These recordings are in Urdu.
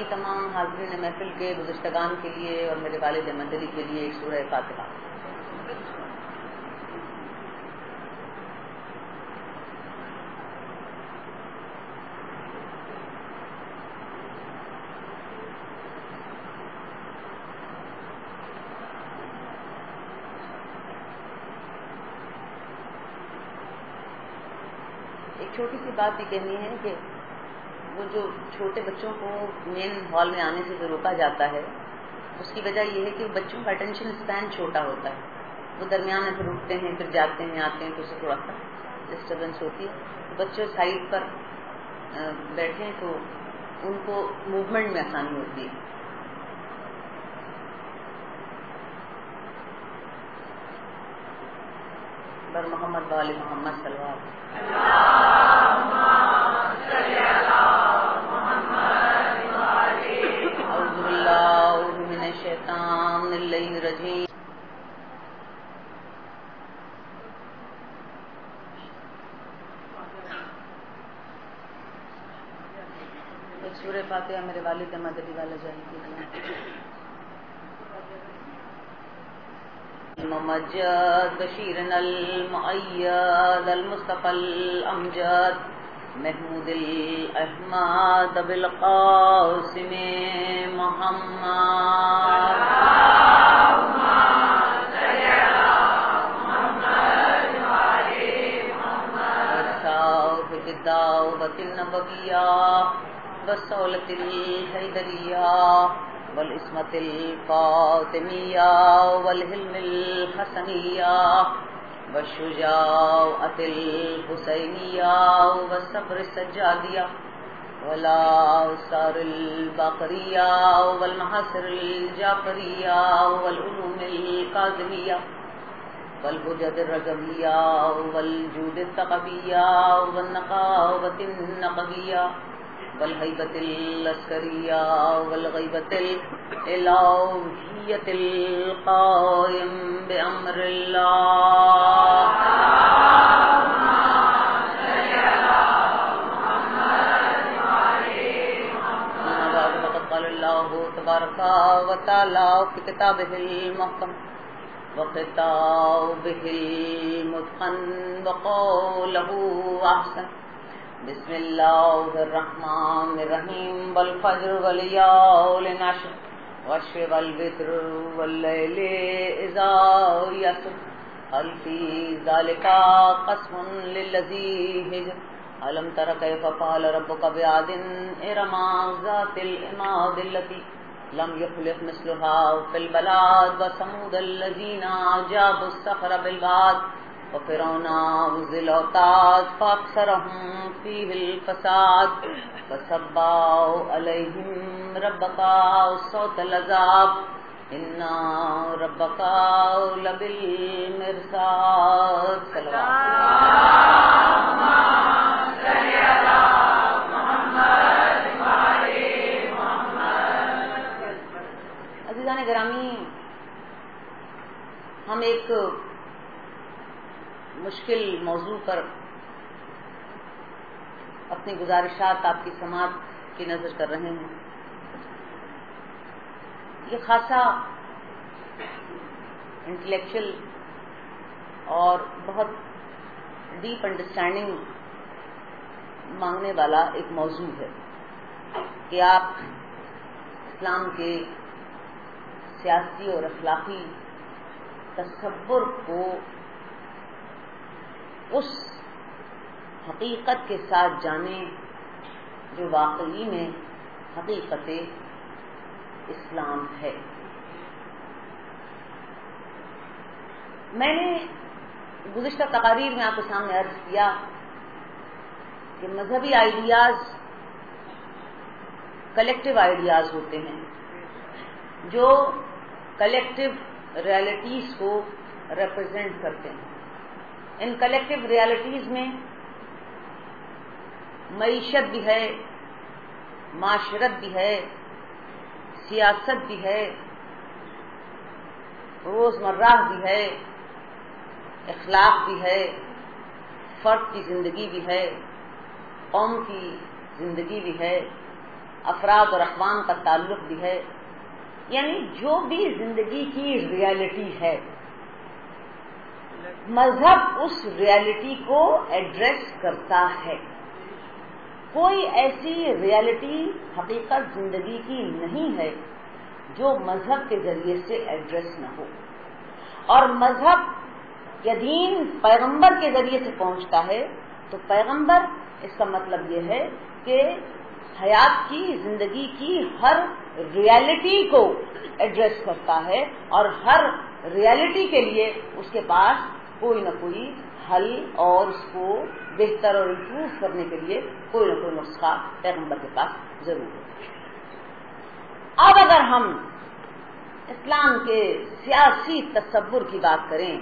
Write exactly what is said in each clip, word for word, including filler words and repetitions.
تمام حاضرین محفل کے گزشتگان کے لیے اور میرے والد مدنی کے لیے ایک سورہ فاتحہ۔ ایک چھوٹی سی بات یہ کہنی ہے کہ وہ جو چھوٹے بچوں کو مین ہال میں آنے سے جو روکا جاتا ہے اس کی وجہ یہ ہے کہ بچوں کا اٹینشن اسپین چھوٹا ہوتا ہے، وہ درمیان میں پھر رکتے ہیں، پھر جاتے ہیں، آتے ہیں، تو اس سے تھوڑا سا ڈسٹربنس ہوتی ہے۔ تو بچے سائڈ پر بیٹھیں تو ان کو موومنٹ میں آسانی ہوتی ہے۔ بر محمد وآل محمد صلی اللہ علیہ الشیطان الرجیم۔ ایک سورہ فاتحہ میرے والد مدنی والا جائیں گے۔ ممجد بشیر المؤید المصطفى الامجد محمود الاحمد بالقاسم محمد بالدعوة النبوية والصولة الحيدرية والعصمة الفاطمية والحلم الحسنية والشجاعة الحسينية والصبر السجادية والآثار الباقرية والمحاصر الجعفرية والعلوم الكاظمية والحجج الرجبية والجود الثقفية والنقاوة النقبية والهيبة العسكرية والغيبة الإلهية القائم بأمر الله قال الله تبارك وتعالى في كتابه المحكم وخطابه المتقن وقوله أحسن بسم الله الرحمن الرحيم والفجر وليال عشر والعشر والوتر والليل إذا يسر هل في ذلك قسم للذي هجر ألم تر كيف فعل ربك بعاد إرم ذات العماد التي لم يخلق مثلها في البلاد وثمود الذين جابوا الصخر بالواد وفرعون ذي الأوتاد فأكثرهم فيه الفساد فصبوا عليهم ربك صوت العذاب إن ربك لبالمرصاد عزیزان گرامی، ہم ایک مشکل موضوع پر اپنی گزارشات آپ کی سماعت کی نظر کر رہے ہیں۔ یہ خاصا انٹلیکچل اور بہت ڈیپ انڈرسٹینڈنگ مانگنے والا ایک موضوع ہے کہ آپ اسلام کے سیاسی اور اخلاقی تصور کو اس حقیقت کے ساتھ جانیں جو واقعی میں حقیقت اسلام ہے۔ میں نے گزشتہ تقاریر میں آپ کے سامنے عرض کیا کہ مذہبی آئیڈیاز کلیکٹیو آئیڈیاز ہوتے ہیں جو کلیکٹیو ریالٹیز کو ریپرزینٹ کرتے ہیں۔ ان کلیکٹیو ریالٹیز میں معیشت بھی ہے، معاشرت بھی ہے، سیاست بھی ہے، روزمرہ بھی ہے، اخلاق بھی ہے، فرد کی زندگی بھی ہے، قوم کی زندگی بھی ہے، افراد اور اقوام کا تعلق بھی ہے، یعنی جو بھی زندگی کی ریالٹی ہے، مذہب اس ریالٹی کو ایڈریس کرتا ہے۔ کوئی ایسی ریالٹی حقیقت زندگی کی نہیں ہے جو مذہب کے ذریعے سے ایڈریس نہ ہو، اور مذہب یا دین پیغمبر کے ذریعے سے پہنچتا ہے تو پیغمبر، اس کا مطلب یہ ہے کہ حیات کی، زندگی کی ہر ریالٹی کو ایڈریس کرتا ہے، اور ہر ریالٹی کے لیے اس کے پاس کوئی نہ کوئی حل اور اس کو بہتر اور امپروو کرنے کے لیے کوئی نہ کوئی نسخہ پیغمبر کے پاس ضرور ہے۔ اب اگر ہم اسلام کے سیاسی تصور کی بات کریں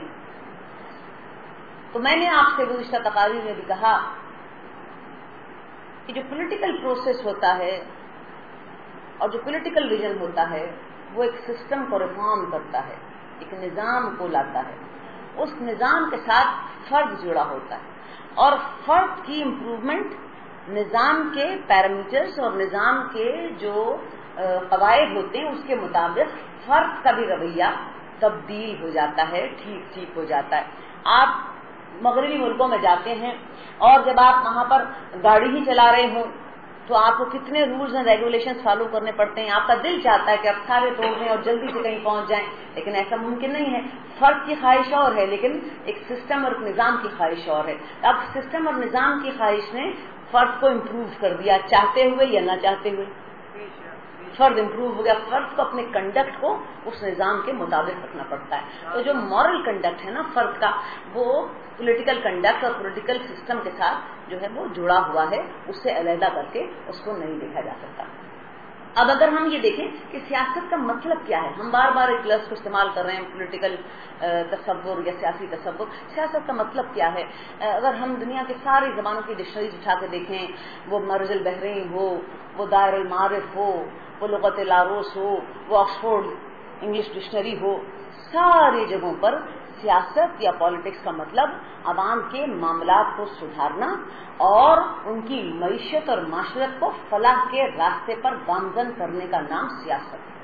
تو میں نے آپ سے گزشتہ تقاریر میں بھی کہا کہ جو پولیٹیکل پروسیس ہوتا ہے اور جو پولیٹیکل ویژن ہوتا ہے وہ ایک سسٹم کو ریفارم کرتا ہے، ایک نظام کو لاتا ہے، اس نظام کے ساتھ فرد جڑا ہوتا ہے، اور فرد کی امپروومنٹ نظام کے پیرامیٹرز اور نظام کے جو قواعد ہوتے ہیں اس کے مطابق فرد کا بھی رویہ تبدیل ہو جاتا ہے، ٹھیک ٹھیک ہو جاتا ہے۔ آپ مغربی ملکوں میں جاتے ہیں اور جب آپ وہاں پر گاڑی ہی چلا رہے ہوں تو آپ کو کتنے رولز اینڈ ریگولیشنز فالو کرنے پڑتے ہیں، آپ کا دل چاہتا ہے کہ آپ سارے توڑ دیں اور جلدی سے کہیں پہنچ جائیں، لیکن ایسا ممکن نہیں ہے۔ فرد کی خواہش اور ہے لیکن ایک سسٹم اور ایک نظام کی خواہش اور ہے۔ اب سسٹم اور نظام کی خواہش نے فرد کو امپروو کر دیا، چاہتے ہوئے یا نہ چاہتے ہوئے فرد امپروو ہو گیا۔ فرد کو اپنے کنڈکٹ کو اس نظام کے مطابق رکھنا پڑتا ہے۔ تو جو مورل کنڈکٹ ہے نا فرد کا، وہ پولیٹیکل کنڈکٹ اور پولیٹیکل سسٹم کے ساتھ جو ہے وہ جڑا ہوا ہے، اس سے علیحدہ کر کے اس کو نہیں دیکھا جا سکتا۔ اب اگر ہم یہ دیکھیں کہ سیاست کا مطلب کیا ہے، ہم بار بار ایک لفظ کو استعمال کر رہے ہیں پولیٹیکل تصور یا سیاسی تصور، سیاست کا مطلب کیا ہے؟ اگر ہم دنیا کے ساری زبانوں کی ڈکشنریز اٹھا کے دیکھیں، وہ مرج البحرین ہو، وہ دائر المعارف ہو، وہ لغت لاروس ہو، وہ آکسفورڈ انگلش ڈکشنری ہو، ساری جگہوں پر سیاست یا پالیٹکس کا مطلب عوام کے معاملات کو سدھارنا اور ان کی معیشت اور معاشرت کو فلاح کے راستے پر گامزن کرنے کا نام سیاست ہے۔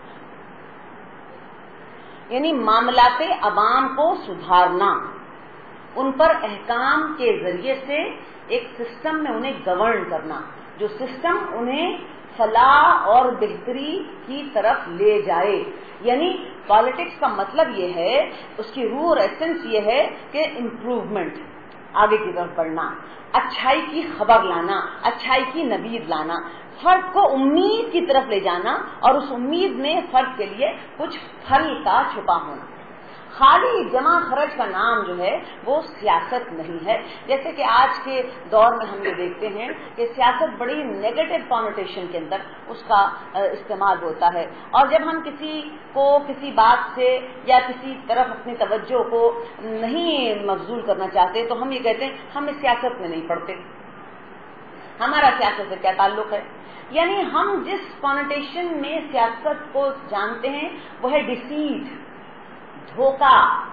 یعنی معاملات عوام کو سدھارنا، ان پر احکام کے ذریعے سے ایک سسٹم میں انہیں گورن کرنا، جو سسٹم انہیں فلاح اور بہتری کی طرف لے جائے۔ یعنی پالیٹکس کا مطلب یہ ہے، اس کی روح اور ایسنس یہ ہے کہ امپروومنٹ، آگے کی طرف بڑھنا، اچھائی کی خبر لانا، اچھائی کی نوید لانا، فرد کو امید کی طرف لے جانا، اور اس امید میں فرد کے لیے کچھ پھل کا چھپا ہونا۔ خالی جمع خرچ کا نام جو ہے وہ سیاست نہیں ہے۔ جیسے کہ آج کے دور میں ہم یہ دیکھتے ہیں کہ سیاست بڑی نیگیٹو کانوٹیشن کے اندر اس کا استعمال ہوتا ہے، اور جب ہم کسی کو کسی بات سے یا کسی طرف اپنی توجہ کو نہیں مبذول کرنا چاہتے تو ہم یہ کہتے ہیں ہم اس سیاست میں نہیں پڑھتے، ہمارا سیاست سے کیا تعلق ہے۔ یعنی ہم جس کانوٹیشن میں سیاست کو جانتے ہیں وہ ہے ڈیسیٹ، دھوکہ،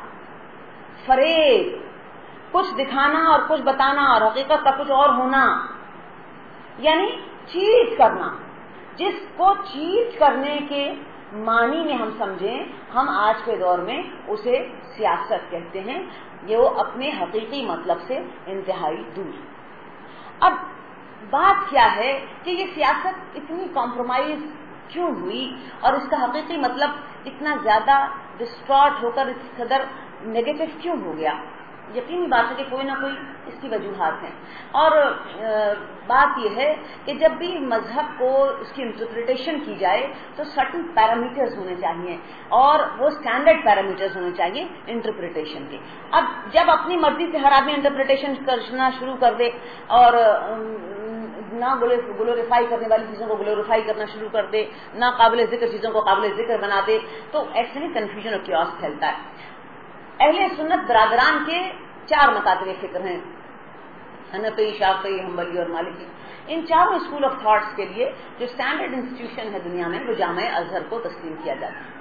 فریب، کچھ دکھانا اور کچھ بتانا اور حقیقت کا کچھ اور ہونا، یعنی چیٹ کرنا۔ جس کو چیٹ کرنے کے معنی میں ہم سمجھیں، ہم آج کے دور میں اسے سیاست کہتے ہیں، یہ وہ اپنے حقیقی مطلب سے انتہائی دور۔ اب بات کیا ہے کہ یہ سیاست اتنی کمپرومائز کیوں ہوئی اور اس کا حقیقی مطلب اتنا زیادہ ڈسٹارٹ ہو کر اس قدر نیگیٹو کیوں ہو گیا؟ یقینی بات ہے کہ کوئی نہ کوئی اس کی وجوہات ہیں، اور بات یہ ہے کہ جب بھی مذہب کو اس کی انٹرپریٹیشن کی جائے تو سرٹن پیرامیٹرز ہونے چاہیے، اور وہ اسٹینڈرڈ پیرامیٹرز ہونے چاہیے انٹرپریٹیشن کے۔ اب جب اپنی مرضی سے ہر آدمی انٹرپریٹیشن کرنا شروع کر دے اور نہ گلوریفائی کرنے والی چیزوں کو گلوریفائی کرنا شروع کر دے، نہ قابل ذکر چیزوں کو قابل ذکر بنا دے، تو ایسے میں کنفیوژن اور کیوس پھیلتا ہے۔ اہل سنت برادران کے چار مکاتب فکر ہیں، حنفی، شافعی، حنبلی اور مالکی۔ ان چاروں اسکول آف تھاٹس کے لیے جو اسٹینڈرڈ انسٹیٹیوشن ہے دنیا میں وہ جامعہ ازہر کو تسلیم کیا جاتا ہے۔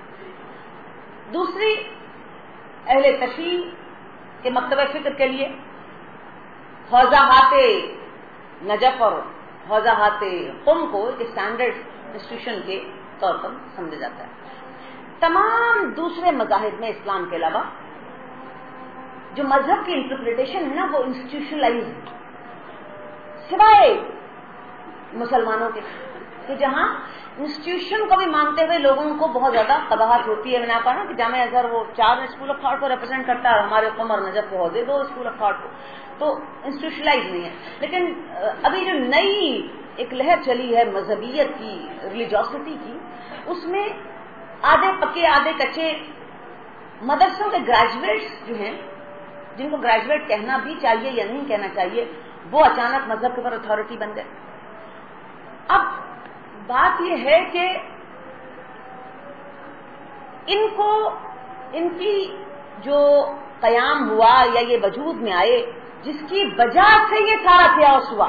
دوسری اہل تشیع کے مکتبہ فکر کے لیے حوضہ نجف اور حوضہات قم کو ایک اسٹینڈرڈ انسٹیٹیوشن کے طور پر سمجھا جاتا ہے. تمام دوسرے مذاہب میں اسلام کے علاوہ جو مذہب کی انٹرپریٹیشن ہے نا وہ انسٹیٹیوشنلائز ہے، سوائے مسلمانوں کے کہ جہاں انسٹیٹیوشن کو بھی مانتے ہوئے لوگوں کو بہت زیادہ قباحت ہوتی ہے. میں نے آپ کہا نا کہ جامعہ ازہر وہ چار اسکول آف تھاٹ کو ریپرزینٹ کرتا ہے اور ہمارے قم اور نجف کے عہدے دو اسکول آف تھاٹ کو، تو انسٹیٹیوشنلائز نہیں ہے. لیکن ابھی جو نئی ایک لہر چلی ہے مذہبیت کی، ریلیجوسٹی کی، اس میں آدھے پکے آدھے کچے مدرسوں کے گریجویٹس جو ہیں، جن کو گریجویٹ کہنا بھی چاہیے یا نہیں کہنا چاہیے، وہ اچانک مذہب کے اوپر اتھارٹی بن گئے. اب بات یہ ہے کہ ان کو ان کی جو قیام ہوا یا یہ وجود میں آئے جس کی وجہ سے یہ سارا قیاس ہوا،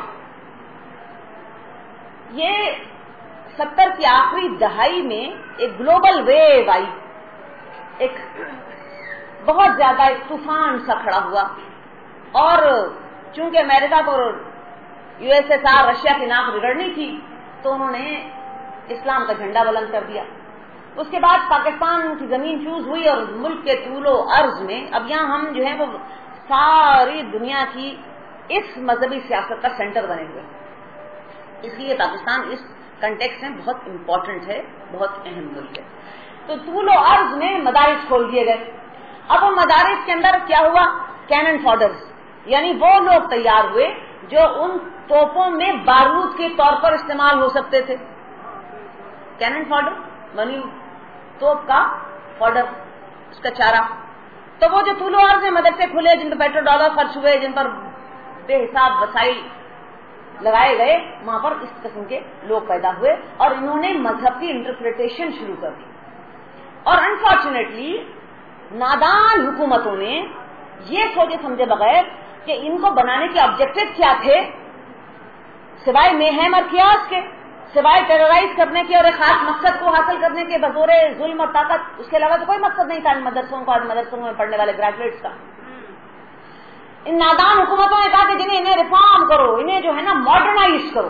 یہ ستر کی آخری دہائی میں ایک گلوبل ویو آئی، ایک بہت زیادہ ایک طوفان سا کھڑا ہوا، اور چونکہ امریکہ کو U S S R Russia کی ناک بگڑنی تھی تو انہوں نے اسلام کا جھنڈا بلند کر دیا. اس کے بعد پاکستان کی زمین چوز ہوئی اور ملک کے طول و عرض میں اب یہاں ہم جو ہیں وہ ساری دنیا کی اس مذہبی سیاست کا سینٹر بنے ہوئے. اس لیے پاکستان اس کنٹیکسٹ میں بہت امپورٹنٹ ہے، بہت اہم ملک ہے. تو طول و عرض میں مدارس کھول دیے گئے. اب وہ مدارس کے اندر کیا ہوا؟ کینن فاڈرز، یعنی وہ لوگ تیار ہوئے جو ان توپوں میں بارود کے طور پر استعمال ہو سکتے تھے. کینن فاڈر منی توپ کا فاڈر، اس کا چارہ. تو وہ جو طول و عرض میں مدرسے کھلے جن پر پیٹرو ڈالر خرچ ہوئے، جن پر بے حساب وسائل لگائے گئے، وہاں پر اس قسم کے لوگ پیدا ہوئے اور انہوں نے مذہب کی انٹرپریٹیشن شروع کر دی. اور انفارچونیٹلی نادان حکومتوں نے یہ سوچے سمجھے بغیر کہ ان کو بنانے کے آبجیکٹو کیا تھے سوائے میہم اور کیاس کے، سوائے ٹیررائز کرنے کے اور ایک خاص مقصد کو حاصل کرنے کے بزور ظلم اور طاقت، اس کے علاوہ تو کوئی مقصد نہیں تھا ان مدرسوں کو اور مدرسوں میں پڑھنے والے گریجویٹس کا. ان نادان حکومتوں نے کہا کہ جنہیں انہیں ریفارم کرو، انہیں جو ہے نا ماڈرنائز کرو.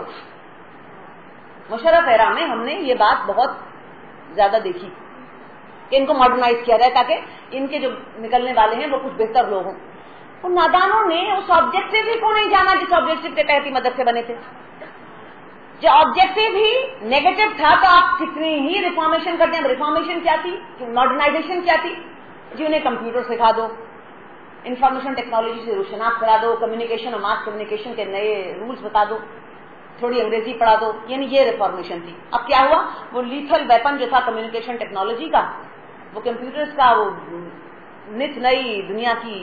مشرف ایرا میں ہم نے یہ بات بہت زیادہ دیکھی کہ ان کو ماڈرنائز کیا جائے تاکہ ان کے جو نکلنے والے ہیں وہ کچھ بہتر لوگ ہوں. ان نادانوں نے اس آبجیکٹو ہی کو نہیں جانا جس آبجیکٹو کے تحت ہی مدرسے بنے تھے. جو آبجیکٹو ہی نیگیٹو تھا تو آپ کتنی ہی ریفارمیشن کرتے ہیں. ریفارمیشن کیا تھی؟ ماڈرنائزیشن کیا تھی؟ جی انہیں کمپیوٹر سکھا دو، انفارمیشن ٹیکنالوجی سے روشناس کرا دو، کمیونیکیشن اور ماس کمیونیکیشن کے نئے رولز بتا دو، تھوڑی انگریزی پڑھا دو. یعنی یہ ریفارمیشن تھی. اب کیا ہوا؟ وہ لیتھل ویپن جو تھا کمیونیکیشن ٹیکنالوجی کا، وہ کمپیوٹرز کا، وہ نت نئی دنیا کی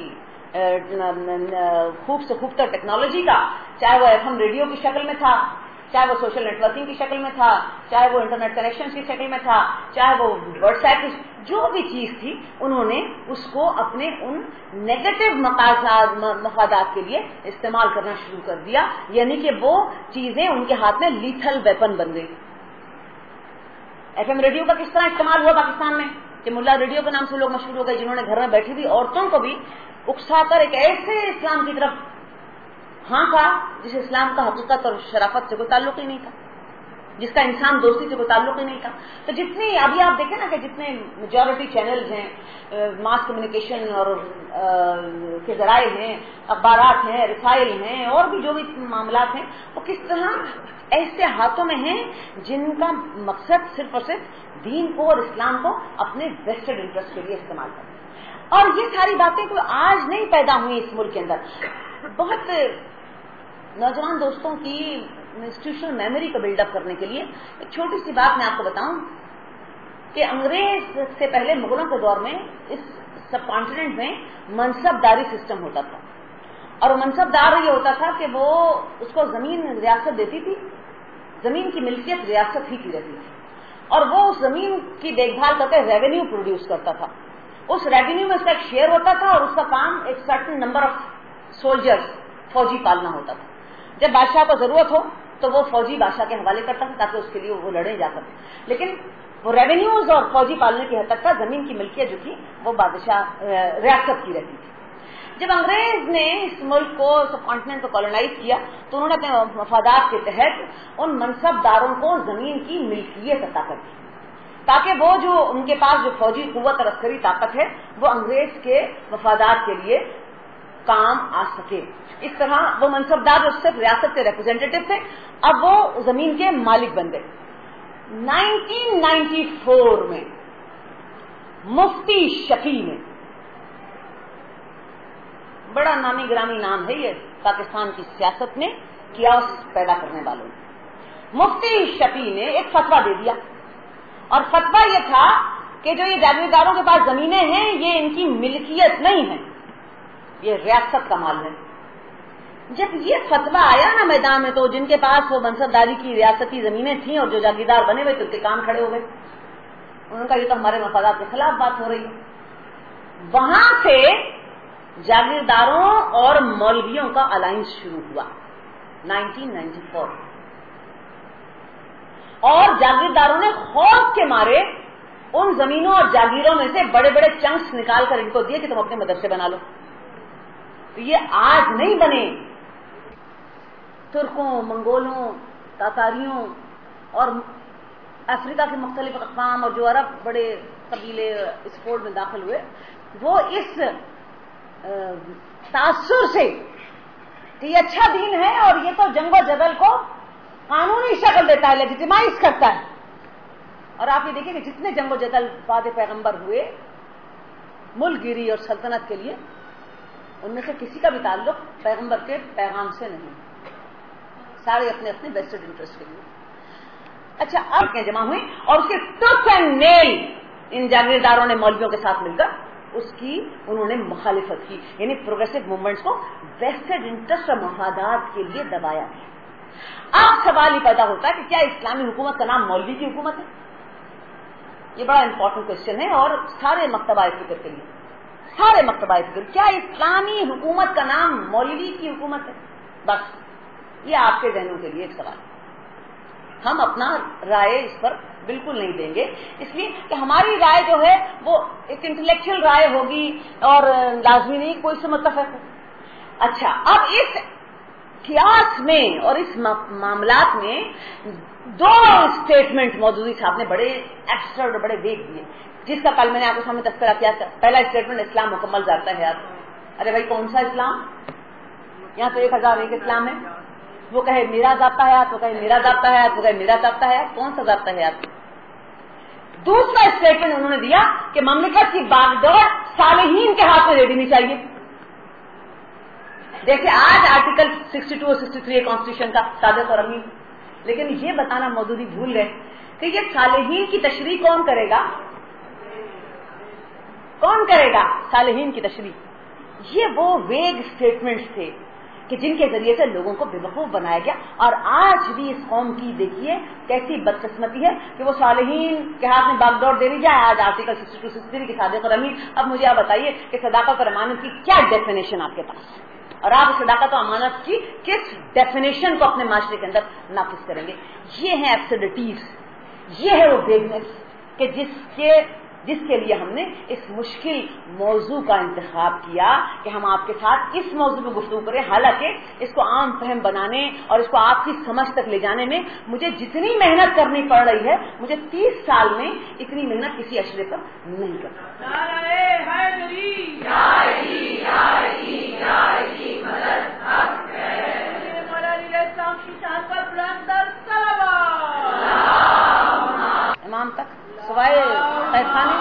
خوب سے خوب تر ٹیکنالوجی کا، چاہے وہ ایف ایم ریڈیو کی شکل میں تھا، چاہے وہ سوشل نیٹ ورکنگ کی شکل میں تھا، چاہے وہ انٹرنیٹ کنیکشن کی شکل میں تھا، چاہے وہ واٹس ایپ کی، جو بھی چیز تھی انہوں نے اس کو اپنے ان نیگیٹو مفادات کے لیے استعمال کرنا شروع کر دیا. یعنی کہ وہ چیزیں ان کے ہاتھ میں لیتھل ویپن بن گئی. ایف ایم ریڈیو کا کس طرح استعمال ہوا پاکستان میں کہ ملا ریڈیو کے نام سے لوگ مشہور ہو گئے جنہوں نے گھر میں بیٹھی ہوئی عورتوں کو بھی اکسا کر ایک ایسے اسلام کی طرف ہاں کہا جس اسلام کا حقیقت اور شرافت سے کوئی تعلق ہی نہیں تھا، جس کا انسان دوستی سے کوئی تعلق ہی نہیں تھا. تو جتنی ابھی آپ دیکھیں نا کہ جتنے میجورٹی چینلز ہیں، ماس کمیونیکیشن اور کے ذرائع ہیں، اخبارات ہیں، رسائل ہیں، اور بھی جو بھی معاملات ہیں، وہ کس طرح ایسے ہاتھوں میں ہیں جن کا مقصد صرف اور صرف دین کو اور اسلام کو اپنے ویسٹڈ انٹرسٹ کے لیے استعمال کرنا. اور یہ ساری باتیں کوئی آج نہیں پیدا ہوئی اس ملک کے اندر. بہت نوجوان دوستوں کی انسٹیٹیوشنل میموری کو بلڈ اپ کرنے کے لیے ایک چھوٹی سی بات میں آپ کو بتاؤں کہ انگریز سے پہلے مغلوں کے دور میں اس سب کانٹیننٹ میں منصب داری سسٹم ہوتا تھا. اور منصب دار یہ ہوتا تھا کہ وہ اس کو زمین ریاست دیتی تھی، زمین کی ملکیت ریاست ہی کی رہتی تھی، اور وہ اس زمین کی دیکھ بھال کر کے ریونیو پروڈیوس کرتا تھا. اس ریونیو میں اس کا ایک شیئر ہوتا تھا اور اس کا کام ایک سرٹن نمبر آف سولجرز، فوجی پالنا ہوتا تھا. جب بادشاہ کو ضرورت ہو تو وہ فوجی بادشاہ کے حوالے کرتا تھا تاکہ اس کے لیے وہ لڑے جا سکے. لیکن وہ ریونیوز اور فوجی پالنے کی حد تک تھا، زمین کی ملکیت جو تھی وہ بادشاہ ریاست کی رہتی تھی. جب انگریز نے اس ملک کو سب کانٹیننٹ کو کالونائز کیا تو انہوں نے اپنے مفادات کے تحت ان منصب داروں کو زمین کی ملکیت عطا کر دی تاکہ وہ جو ان کے پاس جو فوجی قوت اور عسکری طاقت ہے وہ انگریز کے مفادات کے لیے کام آ سکے. اس طرح وہ منصبدار جو صرف ریاست کے ریپرزینٹیٹو تھے اب وہ زمین کے مالک بن گئے. نائنٹین نائنٹی فور میں مفتی شفیع نے، بڑا نامی گرامی نام ہے یہ پاکستان کی سیاست میں کیاس پیدا کرنے والوں نے، مفتی شفیع نے ایک فتویٰ دے دیا اور فتویٰ یہ تھا کہ جو یہ جاگیرداروں کے پاس زمینیں ہیں یہ ان کی ملکیت نہیں ہے، یہ ریاست کا مال ہے. جب یہ فتویٰ آیا نا میدان میں تو جن کے پاس وہ منصبداری کی ریاستی زمینیں تھیں اور جو جاگیردار بنے ہوئے تو ان کے کام کھڑے ہو گئے. انہوں نے کہا یہ تو ہمارے مفادات کے خلاف بات ہو رہی ہے. وہاں سے جاگیرداروں اور مولویوں کا الائنس شروع ہوا نائنٹین نائنٹی فور، اور جاگیرداروں نے خوف کے مارے ان زمینوں اور جاگیروں میں سے بڑے بڑے چنکس نکال کر ان کو دیے کہ تم اپنے مدرسے بنا لو. تو یہ آج نہیں بنے، ترکوں، منگولوں، تاتاریوں اور افریقہ کے مختلف اقوام اور جو عرب بڑے قبیلے اس فورڈ میں داخل ہوئے وہ اس تاثر سے کہ یہ اچھا دین ہے اور یہ تو جنگ و جدل کو قانونی شکل دیتا ہے، لیجیٹیمائز کرتا ہے. اور آپ یہ دیکھیں کہ جتنے جنگ و جدل بعد پیغمبر ہوئے ملک گیری اور سلطنت کے لیے ان میں سے کسی کا بھی تعلق پیغمبر کے پیغام سے نہیں، سارے اپنے اپنے ویسٹڈ انٹرسٹ کے لیے. اچھا اب جمع ہوئی اور اس کے ٹوتھ اینڈ نیل ان جاگیرداروں نے مولویوں کے ساتھ مل کر اس کی انہوں نے مخالفت کی، یعنی پروگریسو موومنٹس کو ویسٹڈ انٹرسٹ اور مفادات کے لیے دبایا گیا. اب سوال ہی پیدا ہوتا ہے کہ کیا اسلامی حکومت کا نام مولوی کی حکومت ہے؟ یہ بڑا امپورٹنٹ کوشچن ہے اور سارے مکتبہ فکر کے لیے، سارے مکتبہ فکر، کیا اسلامی حکومت کا نام مولوی کی حکومت ہے؟ بس یہ آپ کے ذہنوں کے لیے ایک سوال ہے. ہم اپنا رائے اس پر بالکل نہیں دیں گے، اس لیے کہ ہماری رائے جو ہے وہ ایک انٹلیکچوئل رائے ہوگی اور لازمی نہیں کوئی سے متفق ہو. اچھا اب اس قیاس میں اور اس معاملات میں دو اسٹیٹمنٹ مودودی صاحب نے بڑے ایبسرڈ بڑے ویگ دیے، جس کا کل میں نے آپ کو سامنے تذکرہ کیا تھا. پہلا اسٹیٹمنٹ اسلام مکمل ذابطہ حیات. ارے بھائی کون سا اسلام؟ یہاں تو ایک ہزار ایک اسلام ہے. وہ کہے میرا ضابطہ حیات، وہ کہے میرا ضابطہ حیات، وہ کہے میرا ضابطہ حیات. کون سا ضابطہ حیات؟ دوسرا اسٹیٹمنٹ انہوں نے دیا کہ مملکت کی باغ دور صالحین کے ہاتھ میں دے دینی چاہیے. دیکھیں آج آرٹیکل سکسٹی ٹو اور سکسٹی تھری کانسٹیٹیوشن کا صادق اور امین، لیکن یہ بتانا مودودی بھول گئے کہ یہ صالحین کی تشریح کون کرے گا؟ کون کرے گا صالحین کی تشریح؟ یہ وہ ویگ اسٹیٹمنٹس تھے کہ جن کے ذریعے سے لوگوں کو بے وقوف بنایا گیا. اور آج بھی اس قوم کی دیکھیے کیسی بدقسمتی ہے کہ وہ صالحین کے ہاتھ میں باغ ڈور دے دی جائے. آج article sixty two sixty three کی صادق اور امین. اب مجھے آپ بتائیے کہ صداقت اور امانت کی کیا ڈیفینیشن آپ کے پاس، اور آپ صداقت و امانت کی کس ڈیفینیشن کو اپنے معاشرے کے اندر نافذ کریں گے؟ یہ ہیں ایبسرڈیٹیز، یہ ہے وہ ویگنس کہ جس کے جس کے لیے ہم نے اس مشکل موضوع کا انتخاب کیا کہ ہم آپ کے ساتھ اس موضوع پہ گفتگو کریں. حالانکہ اس کو عام فہم بنانے اور اس کو آپ کی سمجھ تک لے جانے میں مجھے جتنی محنت کرنی پڑ رہی ہے مجھے تیس سال میں اتنی محنت کسی اشرے پر نہیں کر امام تک سوائے خانے.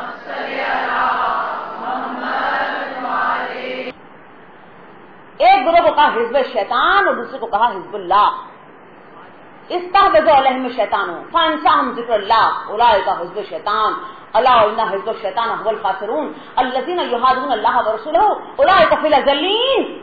ایک گروہ کو کہا حزب شیطان اور دوسرے کو کہا حزب اللہ. استحوذوا علیہم الشیطان فانساہم ذکر اللہ اولئک حزب شیطان الا ان حزب الشیطان هم الخاسرون الذین یحادون اللہ ورسولہ اولئک فی الاذلین.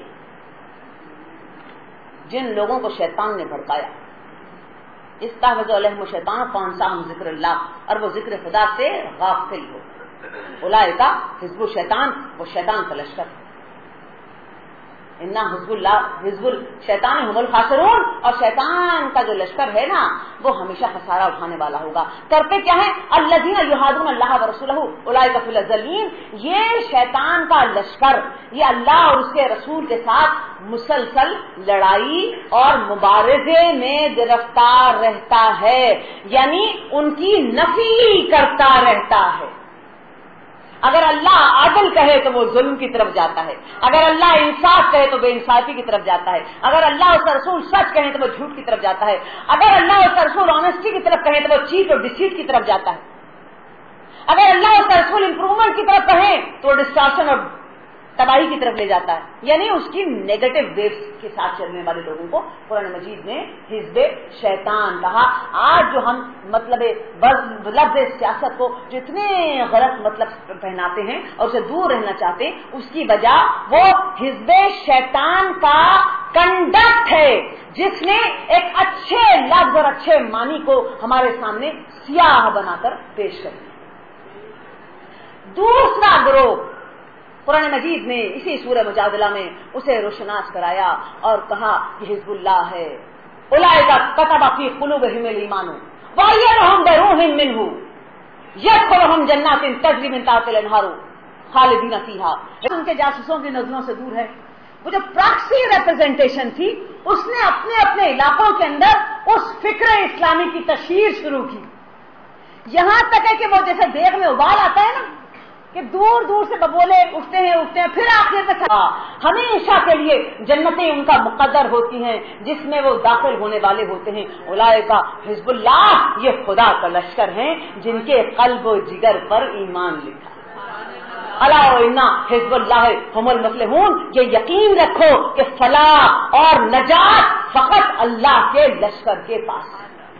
جن لوگوں کو شیطان نے بھڑکایا، استحوذوا علیہم الشیطان فانساہم ذکر اللہ، اور وہ ذکر خدا سے غافل ہو. اولئک حزب الشیطان، وہ شیطان کا لشکر. इन्ना हिज़्बुल्लाह हिज़्बुल शैतान हुमुल खासिरून, और शैतान का जो लश्कर है ना वो हमेशा खसारा उठाने वाला होगा। करते क्या है, अल्लज़ीना युहादून अल्लाह व रसूलहू उलाइका फिल अज़लीन, ये शैतान का लश्कर ये अल्लाह और उसके रसूल के साथ मुसलसल लड़ाई और मुबारजे में गिरफ्तार रहता है, यानी उनकी नफी करता रहता है। अगर अल्लाह आदल कहे तो वो जुल्म की तरफ जाता है, अगर अल्लाह इंसाफ कहे तो बेइंसाफी की तरफ जाता है, अगर अल्लाह और रसूल सच कहे तो वो झूठ की तरफ जाता है, अगर अल्लाह और रसूल ऑनेस्टी की तरफ कहे तो वो चीट और डिसीट की तरफ जाता है, अगर अल्लाह और रसूल इंप्रूवमेंट की तरफ कहे तो वो डिस्ट्रक्शन और तबाही की तरफ ले जाता है। यानी उसकी नेगेटिव वेव्स के साथ चलने वाले लोगों को कुरान मजीद ने हिज़्बे शैतान कहा। आज जो हम मतलब लफ्ज़ सियासत को जितने गलत मतलब पहनाते हैं और उसे दूर रहना चाहते हैं, उसकी वजह वो हिज़्बे शैतान का कंडक्ट है, जिसने एक अच्छे लफ्ज़ और अच्छे मानी को हमारे सामने सियाह बनाकर पेश कर दिया। दूसरा ग्रोह कुरान मजीद ने इसी सूरह मुजादला में उसे रोशनास कराया और कहा कि हिज़्बुल्लाह है, उलाइका कतबा फी कुलूबिहिमुल ईमान व अय्यदहुम बिरूहिन मिन्हु यदखुलुहुम जन्नातिन तजरी मिन तहतिहा अल-अनहार खालिदीन फीहा। उनके जासूसों की नजरों से दूर है। वो जो प्रॉक्सी रिप्रेजेंटेशन थी उसने अपने अपने इलाकों के अंदर उस फिक्र इस्लामी की तशहीर शुरू की। यहां तक है कि वो जैसे देग में उबाल आता है ना कि दूर दूर से बबोले उठते हैं उठते हैं, फिर आखिर में हमेशा के लिए जन्नतें उनका मुकद्दर होती हैं जिसमें वो दाखिल होने वाले होते हैं। उलाइका हिज़्बुल्लाह, ये खुदा का लश्कर हैं जिनके कल्ब व जिगर पर ईमान लिखा। अला व इन्ना हिज़्बुल्लाह हुमुल मुफ़्लिहून, ये यकीन रखो कि फलाह और नजात फकत अल्लाह के लश्कर के पास।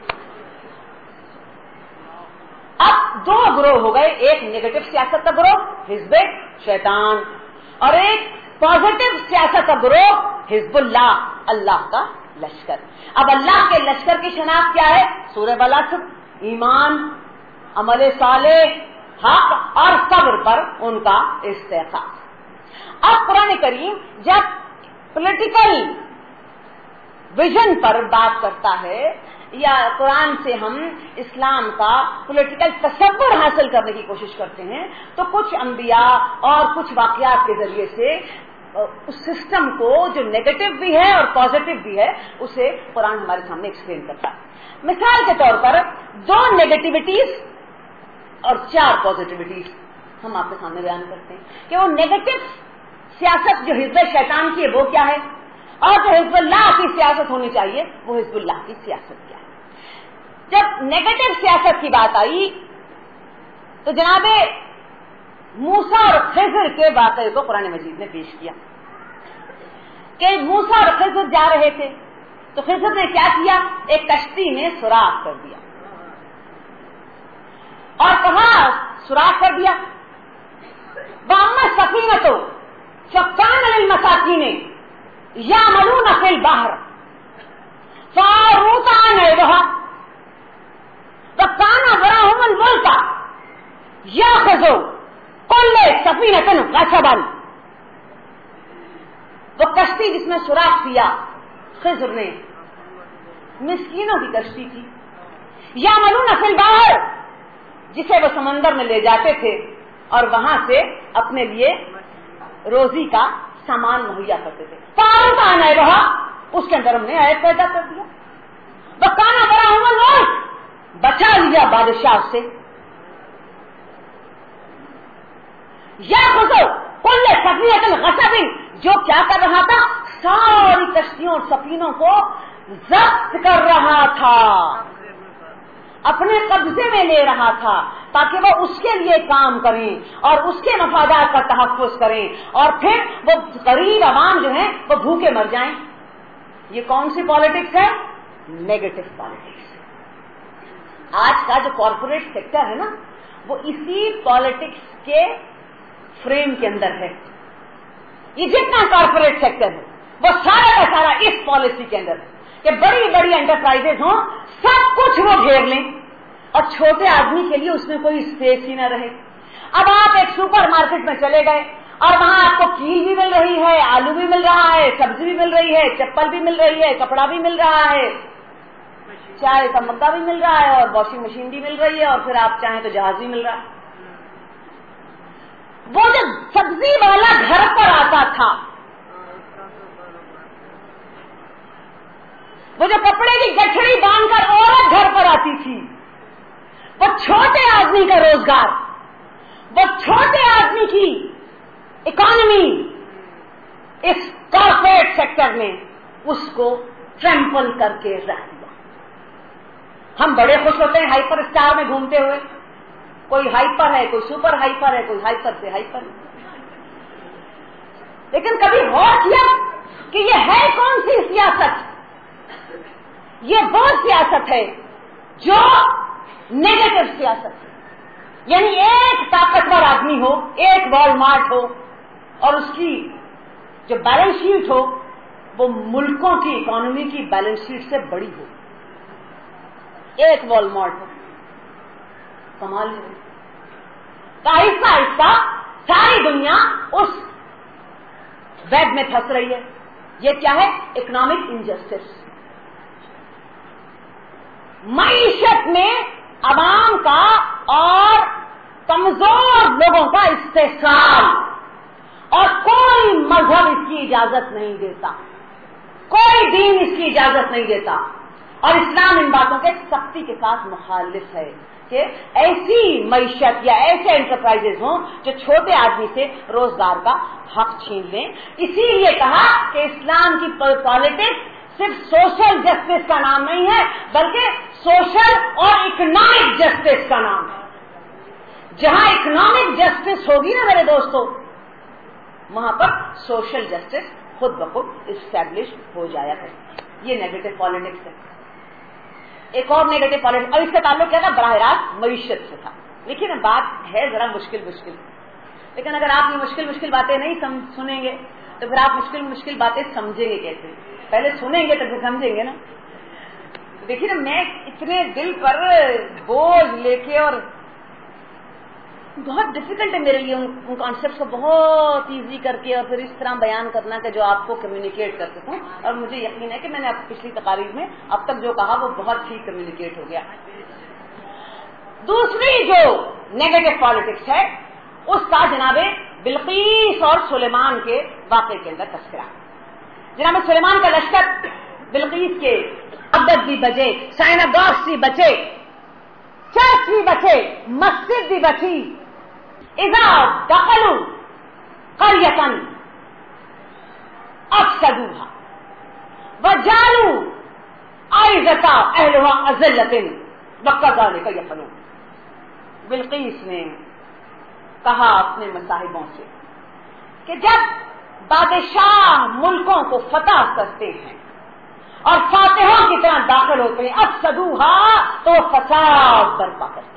अब दो ग्रोह हो गए, एक नेगेटिव सियासत का ग्रोह हिज़्बे शैतान और एक पॉजिटिव सियासत का ग्रोह हिज़्बुल्लाह, अल्लाह का लश्कर। अब अल्लाह के लश्कर की शनाख्त क्या है? सूरह बलद, ईमान, अमल सालेह, हक और सब्र पर उनका इस्तेक़ाम। अब कुरान करीम जब पॉलिटिकल विजन पर बात करता है या कुरान से हम इस्लाम का पॉलिटिकल तसव्वुर हासिल करने की कोशिश करते हैं, तो कुछ अंबिया और कुछ वाक़यात के जरिए से उस सिस्टम को जो नेगेटिव भी है और पॉजिटिव भी है उसे कुरान हमारे सामने एक्सप्लेन करता है। मिसाल के तौर पर दो नेगेटिविटीज और चार पॉजिटिविटीज हम आपके सामने बयान करते हैं कि वो नेगेटिव सियासत जो हिज़्ब शैतान की है वो क्या है, और जो हिज़्बुल्लाह की सियासत होनी चाहिए वो हिज़्बुल्लाह की सियासत क्या है। जब नेगेटिव सियासत की बात आई तो जनाबे मूसा और खिज़र के वाक़ये को कुरान मजीद ने पेश किया कि मूसा और खिज़र जा रहे थे तो खिज़र ने क्या किया, एक कश्ती में सुराख कर दिया। और कहा सुराख कर दिया, वअम्मा सफीनतु फकानत लिल-मसाकीन यामलून फिल बहर फारूतान वहा वकाना वराहुमुल मुल्का याखुज़ु कुल्ल सफीनतिन गसबन। वो कश्ती जिसमें सुराख किया खिज़र ने मिस्कीनों की कश्ती थी, यामलून फिल बहर, जिसे वो समंदर में ले जाते थे और वहां से अपने लिए रोजी का सामान मुहैया करते थे। फारूक आना है वहां, उसके अंदर हमने आयत पैदा कर दिया। वकाना वराहुमुल मुल्क, बचा लिया बादशाह से। याखुज़ु कुल्ल सफीनतिन गसबिन, जो क्या कर रहा था, सारी कश्तियों और सफीनों को जब्त कर रहा था, अपने कब्जे में ले रहा था ताकि वो उसके लिए काम करें और उसके मफादात का तहफ़्फ़ुज़ करें और फिर वो गरीब अवाम जो है वो भूखे मर जाएं। ये कौन सी पॉलिटिक्स है? Negative politics. आज का जो कॉर्पोरेट सेक्टर है ना वो इसी पॉलिटिक्स के फ्रेम के अंदर है। ये जितना कॉर्पोरेट सेक्टर है वो सारा का सारा इस पॉलिसी के अंदर है कि बड़ी बड़ी एंटरप्राइजेज हों, सब कुछ वो घेर लें और छोटे आदमी के लिए उसमें कोई स्पेस ही न रहे। अब आप एक सुपर मार्केट में चले गए اور وہاں آپ کو کیل بھی مل رہی ہے، آلو بھی مل رہا ہے، سبزی بھی مل رہی ہے، چپل بھی مل رہی ہے، کپڑا بھی مل رہا ہے، چائے کا مگا بھی مل رہا ہے، اور واشنگ مشین بھی مل رہی ہے، اور پھر آپ چاہیں تو جہاز بھی مل رہا ہے۔ وہ جو سبزی والا گھر پر آتا تھا، وہ جو کپڑے کی گٹھڑی باندھ کر عورت گھر پر آتی تھی، وہ چھوٹے آدمی کا روزگار، وہ چھوٹے آدمی کی اکانومی اس کارپوریٹ سیکٹر نے اس کو ٹریمپل کر کے رکھ دیا۔ ہم بڑے خوش ہوتے ہیں ہائپر اسٹار میں گھومتے ہوئے، کوئی ہائپر ہے، کوئی سپر ہائپر ہے، کوئی ہائپر سے ہائپر ہے، لیکن کبھی غور کیا کہ یہ ہے کون سی سیاست؟ یہ وہ سیاست ہے جو نیگیٹو سیاست ہے، یعنی ایک طاقتور آدمی ہو، ایک وال مارٹ ہو، اور اس کی جو بیلنس شیٹ ہو وہ ملکوں کی اکانومی کی بیلنس شیٹ سے بڑی ہو۔ ایک وال مارٹ ہو، کمال ہے۔ تو آہستہ آہستہ ساری دنیا اس ویب میں پھنس رہی ہے۔ یہ کیا ہے؟ Economic injustice. معیشت میں عوام کا اور کمزور لوگوں کا استحصال، اور کوئی مذہب اس کی اجازت نہیں دیتا، کوئی دین اس کی اجازت نہیں دیتا، اور اسلام ان باتوں کے سختی کے ساتھ مخالف ہے کہ ایسی معیشت یا ایسے انٹرپرائزز ہوں جو چھوٹے آدمی سے روزگار کا حق چھین لیں۔ اسی لیے کہا کہ اسلام کی پالیٹکس صرف سوشل جسٹس کا نام نہیں ہے، بلکہ سوشل اور اکنامک جسٹس کا نام ہے۔ جہاں اکنامک جسٹس ہوگی نا میرے دوستوں، وہاں پر سوشل جسٹس خود بخود اسٹیبلش ہو جایا کرے۔ یہ نیگیٹو پالیٹکس ہے۔ ایک اور نیگیٹو پالیٹکس، اور اس کا تعلق کیا تھا؟ براہ راست معیشت سے تھا۔ لیکن بات ہے ذرا مشکل مشکل، لیکن اگر آپ یہ مشکل مشکل باتیں نہیں سنیں گے تو پھر آپ مشکل مشکل باتیں سمجھیں گے کیسے؟ پہلے سنیں گے تو پھر سمجھیں گے نا۔ دیکھیے نا، میں اتنے دل پر بوجھ لے کے، اور بہت ڈفیکلٹ ہے میرے لیے ان کانسیپٹس کو بہت ایزی کر کے اور پھر اس طرح بیان کرنا کہ جو آپ کو کمیونیکیٹ کر سکوں، اور مجھے یقین ہے کہ میں نے پچھلی تقاریر میں اب تک جو کہا وہ بہت ہی کمیونیکیٹ ہو گیا۔ دوسری جو نیگیٹو پالیٹکس ہے اس کا جناب بلقیس اور سلیمان کے واقعے کے اندر تذکرہ۔ جناب سلیمان کا لشکر بلقیس کے عبد بھی بچے، سائناگاگس بھی بچے، چرچ بھی بچے، مسجد بھی بچی۔ اذا دخلوا قرية افسدوها وجعلوا عزة اهلها اذلة وكذلك يفعلون۔ بلقیس نے کہا اپنے مصاحبوں سے کہ جب بادشاہ ملکوں کو فتح کرتے ہیں اور فاتحوں کی طرح داخل ہوتے ہیں، افسدوها تو فساد برپا کرتے ہیں۔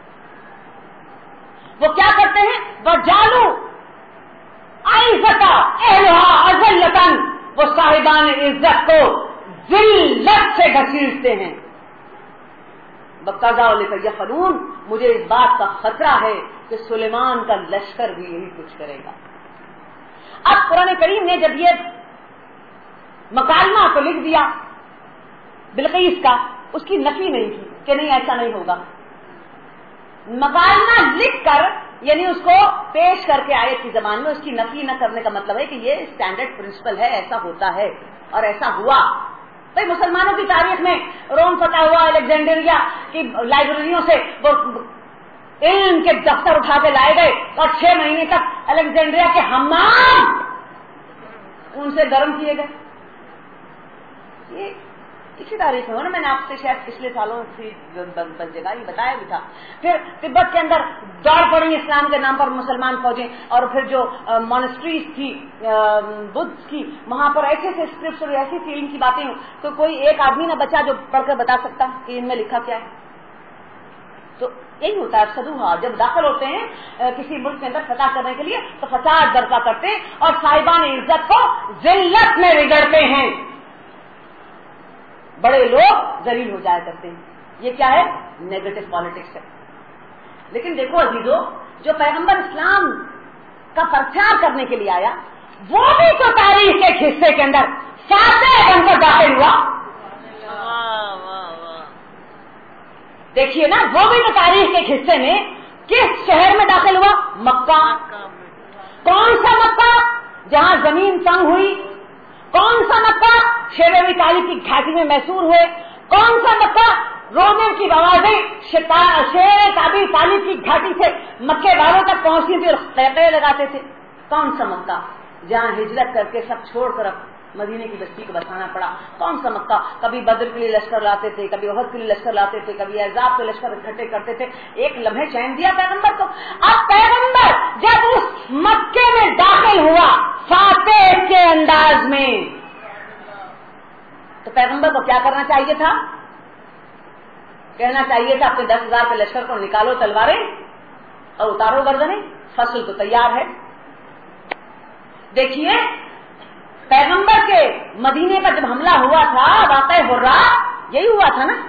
وہ کیا کرتے ہیں؟ وجعلوا عزة اهلها اذلة، وہ صاحبان عزت کو ذلت سے گھسیٹتے ہیں۔ وَكَذَلِكَ يَفْعَلُونَ، مجھے اس بات کا خطرہ ہے کہ سلیمان کا لشکر بھی یہی کچھ کرے گا۔ اب قرآن کریم نے جب یہ مکالمہ کو لکھ دیا بلقیس کا، اس کی نفی نہیں کی کہ نہیں ایسا نہیں ہوگا۔ مکالمہ لکھ کر یعنی اس کو پیش کر کے آیت کی زبان میں اس کی نفی نہ کرنے کا مطلب ہے کہ یہ اسٹینڈرڈ پرنسپل ہے، ایسا ہوتا ہے اور ایسا ہوا۔ بھائی مسلمانوں کی تاریخ میں روم فتح ہوا، الیگزینڈریا کی لائبریریوں سے وہ علم کے دفتر اٹھا کے لائے گئے اور چھ مہینے تک الیگزینڈریا کے حمام ان سے گرم کیے گئے۔ یہ اسی تاریخ میں ہو نا، میں نے آپ سے شاید پچھلے سالوں سے بس جگہ یہ بتایا بھی تھا۔ پھر تبت کے اندر دوڑ پڑی اسلام کے نام پر مسلمان فوجیں، اور پھر جو مونسٹریز تھی بدھ کی، وہاں پر ایسے ایسے اسکرپٹس اور ایسی فیلنگ کی باتیں ہوں تو کوئی ایک آدمی نہ بچا جو پڑھ کر بتا سکتا کہ ان میں لکھا کیا ہے۔ تو یہی ہوتا ہے صدوہا، جب داخل ہوتے ہیں کسی ملک کے اندر فتح کرنے کے لیے تو فساد برپا کرتے ہیں اور صاحبان عزت کو ذلت میں رگڑتے ہیں، بڑے لوگ ذلیل ہو جایا کرتے ہیں۔ یہ کیا ہے؟ نیگیٹو پالیٹکس ہے۔ لیکن دیکھو عزیزو، جو پیغمبر اسلام کا پرچار کرنے کے لیے آیا، وہ بھی تو تاریخ کے ایک حصے کے اندر فاتح بن کر داخل ہوا. دیکھیے نا، وہ بھی تو تاریخ کے ایک حصے میں کس شہر میں داخل ہوا؟ مکہ. کون سا مکہ جہاں زمین تنگ ہوئی؟ کون سا مکہ شیر ابی طالب کی گھاٹی میں محصور ہوئے؟ کون سا مکہ رومن کی آوازیں شیر ابی طالب کی گھاٹی سے مکے والوں تک پہنچتی تھی اور قہقہے لگاتے تھے؟ کون سا مکہ جہاں ہجرت کر کے سب چھوڑ کر مدینے کی بستی کو بسانا پڑا؟ کون سا مکہ کبھی بدر کے لیے لشکر لاتے تھے، کبھی احد کے لیے لشکر لاتے تھے، کبھی احزاب کے لشکر اکٹھے کرتے تھے، ایک لمحے چین دیا پیغمبر کو. اب پیغمبر جب اس مکے میں داخل ہوا فاتح کے انداز میں، تو پیغمبر کو کیا کرنا چاہیے تھا؟ کہنا چاہیے تھا اپنے دس ہزار کے لشکر کو نکالو تلواریں اور اتارو گردنیں، فصل تو تیار ہے. دیکھیے پیغمبر کے مدینے پر جب حملہ ہوا تھا، واقع حرہ یہی ہوا تھا نا،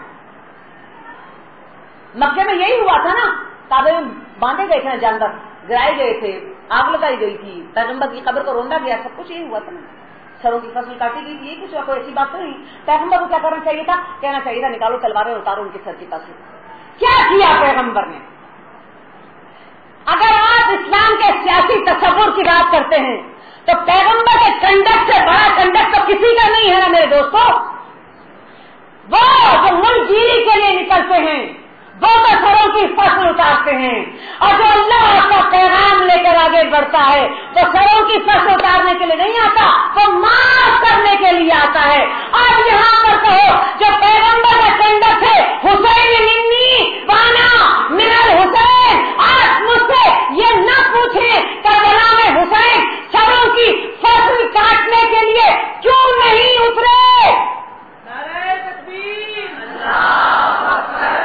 مکے میں یہی ہوا تھا نا. کعبے میں باندھے گئے تھے جانور، گرائے گئے تھے، آگ لگائی گئی تھی، پیغمبر کی قبر کو روندا گیا، سب کچھ یہی ہوا تھا نا. سروں کی فصل کاٹی گئی تھی، یہ کچھ کوئی ایسی بات تو نہیں. پیغمبر کو کیا کرنا چاہیے تھا؟ کہنا چاہیے تھا نکالو تلواریں، اتارو ان کے سر کی فصل. کیا کیا پیغمبر نے؟ اگر آپ اسلام کے سیاسی تصور کی بات کرتے ہیں تو پیغمبر کے کنڈکٹ سے بڑا کنڈکٹ تو کسی کا نہیں ہے نا میرے دوستو. وہ جو ملک گیری کے لیے نکلتے ہیں وہ تو سروں کی فصل اتارتے ہیں، اور جو اللہ کا پیغام لے کر آگے بڑھتا ہے تو سروں کی فصل اتارنے کے لیے نہیں آتا، وہ معاف کرنے کے لیے آتا ہے. اور یہاں پر کہو جو پیغمبر کا کنڈکٹ ہے، حسین منی وانا منل حسین، آج مجھ سے یہ نہ پوچھیں کربلا میں حسین سروں کی فصل کاٹنے کے لیے کیوں نہیں اترے. نعرہ تکبیر، اللہ اکبر،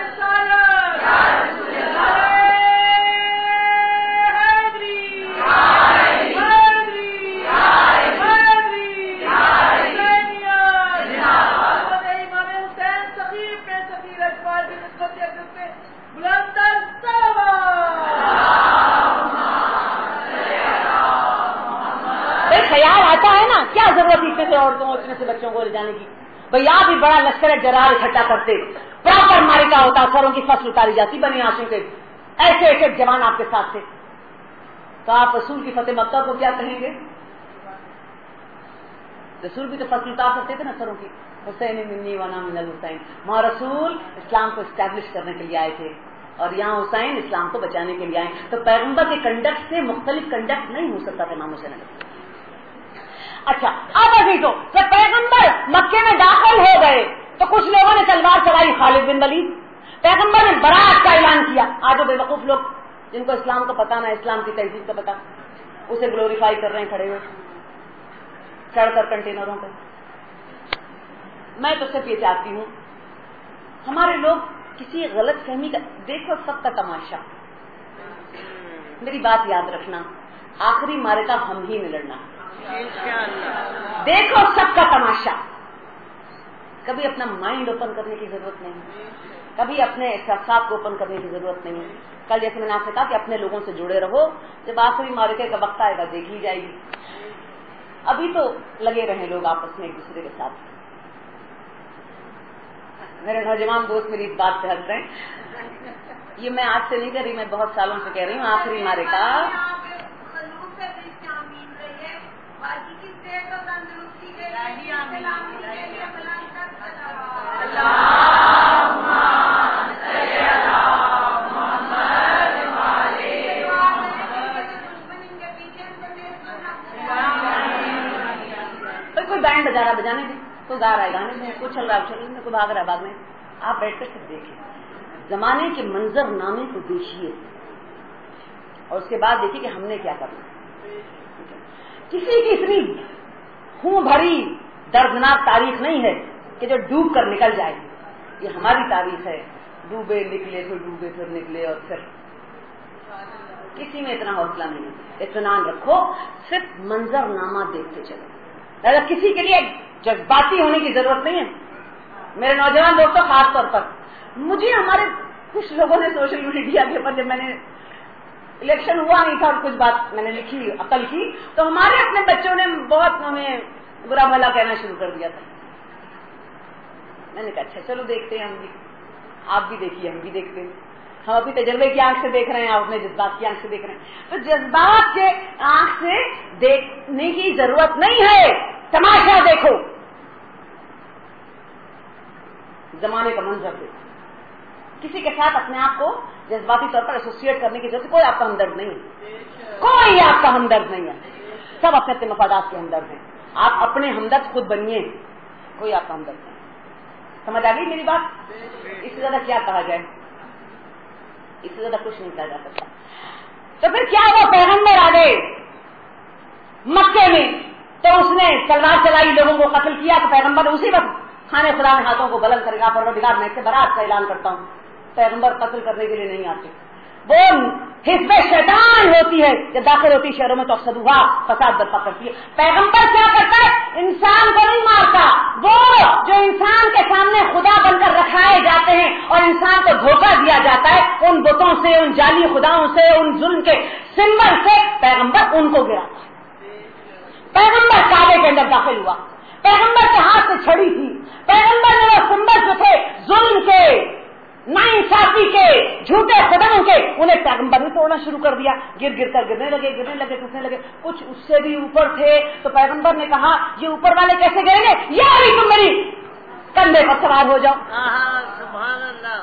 خیال آتا ہے نا کیا ضرورت اتنے سے عورتوں اتنے سے بچوں کو لے جانے کی؟ بھئی آپ بھی بڑا لشکر جرار اکٹھا کرتے، پراپر مارکا ہوتا، سروں کی فصل اتاری جاتی بنی ہاشم کے، ایسے ایسے جوان آپ کے ساتھ تھے. تو آپ رسول کی فتح مکہ کو کیا کہیں گے؟ رسول بھی تو فصل اتار سکتے تھے نا سروں کی. حسین منی وانا من الحسین، وہاں رسول اسلام کو اسٹیبلش کرنے کے لیے آئے تھے اور یہاں حسین اسلام کو بچانے کے لیے آئے. تو پیغمبر کے کنڈکٹ سے مختلف کنڈکٹ نہیں ہو سکتا تھا امام حسین. اچھا اب ابھی تو جب پیغمبر مکے میں داخل ہو گئے تو کچھ لوگوں نے تلوار چلائی. خالد بن ولید، پیغمبر نے برات کا اعلان کیا. آج وہ بے وقوف لوگ جن کو اسلام کا پتہ نہ، اسلام کی تہذیب کا پتہ، اسے گلوریفائی کر رہے ہیں کھڑے ہوئے چڑھ کر کنٹینروں پہ. میں تو صرف یہ چاہتی ہوں ہمارے لوگ کسی غلط فہمی کا، دیکھو سب کا تماشا، میری بات یاد رکھنا، آخری معرکہ ہم ہی میں لڑنا. دیکھو سب کا تماشا. کبھی اپنا مائنڈ اوپن کرنے کی ضرورت نہیں، کبھی اپنے احساسات کو اوپن کرنے کی ضرورت نہیں. کل جیسے میں نے آپ سے کہا کہ اپنے لوگوں سے جڑے رہو، جب آخری معرکے کا وقت آئے گا دیکھ لی جائے گی. ابھی تو لگے رہے لوگ آپس میں ایک دوسرے کے ساتھ. میرے نوجوان دوست میری اس بات پہ ہنس رہے ہیں، یہ میں آج سے نہیں کر رہی، میں بہت سالوں سے کہہ رہی ہوں. آخری معرکہ کوئی بینڈ بجا رہا بجانے دیں، کوئی گا رہا ہے گانے میں، کوئی چل رہا ہے چلنے میں، کوئی بھاگ رہا ہے بھاگنے. آپ بیٹھ کر صرف دیکھیں، زمانے کے منظر نامے کو دیکھیے اور اس کے بعد دیکھیے کہ ہم نے کیا کرنا. کسی کی اتنی خون بھری دردناک تاریخ نہیں ہے کہ جو ڈوب کر نکل جائے. یہ ہماری تاریخ ہے، ڈوبے نکلے پھر ڈوبے پھر نکلے، اور پھر کسی میں اتنا حوصلہ نہیں. اطمینان رکھو، صرف منظر نامہ دیکھتے چلو. اگر کسی کے لیے جذباتی ہونے کی ضرورت نہیں ہے. میرے نوجوان دوستوں خاص طور پر مجھے ہمارے کچھ لوگوں نے سوشل میڈیا کے اوپر جب میں نے الیکشن ہوا نہیں تھا اور کچھ بات میں نے لکھی عقل کی، تو ہمارے اپنے بچوں نے بہت ہمیں برا بھلا کہنا شروع کر دیا تھا. میں نے کہا اچھا چلو دیکھتے ہیں ہم بھی، آپ بھی دیکھیے ہم بھی دیکھتے ہیں. ہم اپنی تجربے کی آنکھ سے دیکھ رہے ہیں، آپ اپنے جذبات کی آنکھ سے دیکھ رہے ہیں. تو جذبات کے آنکھ سے دیکھنے کی ضرورت نہیں ہے، تماشا دیکھو، زمانے کا منظر دیکھو. کسی کے ساتھ اپنے آپ کو جذباتی طور پر ایسوسیٹ کرنے کی ضرورت، کوئی آپ کا ہمدرد نہیں ہے، کوئی آپ کا ہمدرد نہیں ہے، سب اپنے اپنے مفادات کے ہمدرد ہیں. آپ اپنے ہمدرد خود بنیے، کوئی آپ کا ہمدرد نہیں. سمجھ آ گئی میری بات؟ اس سے زیادہ کیا کہا جائے، اس سے زیادہ کچھ نہیں کہا جا سکتا. تو پھر کیا وہ پیغمبر آ گئے مکے میں تو اس نے تلوار چلائی، لوگوں کو قتل کیا، تو پیغمبر اسی وقت کھانے خدا میں ہاتھوں کو بلند کرے گا، پروردگار میں اس سے برات کا اعلان کرتا ہوں. پیغمبر قتل کرنے کے لیے نہیں آتے، وہ حزب شیطان ہوتی ہے جب داخل ہوتی شہروں میں تو افسدوہا، فساد برپا کرتی ہے. پیغمبر کیا کرتا ہے؟ انسان کو نہیں مارتا، وہ جو انسان کے سامنے خدا بن کر رکھائے جاتے ہیں اور انسان کو دھوکہ دیا جاتا ہے ان بتوں سے، ان جعلی خداؤں سے، ان ظلم کے سمبل سے، پیغمبر ان کو گراتا ہے. پیغمبر کعبے کے اندر داخل ہوا، پیغمبر کے ہاتھ سے چھڑی تھی، پیغمبر نے وہ سمبل جو تھے ظلم کے، ناانصافی کے، جھوٹے خداؤں کے، انہیں پیغمبر نے توڑنا شروع کر دیا. گر گر کر گرنے لگے گرنے لگے ٹوٹنے لگے. کچھ اس سے بھی اوپر تھے تو پیغمبر نے کہا یہ اوپر والے کیسے گریں گے، یا علی تم میری کندھے پر سوار ہو جاؤ. سبحان اللہ.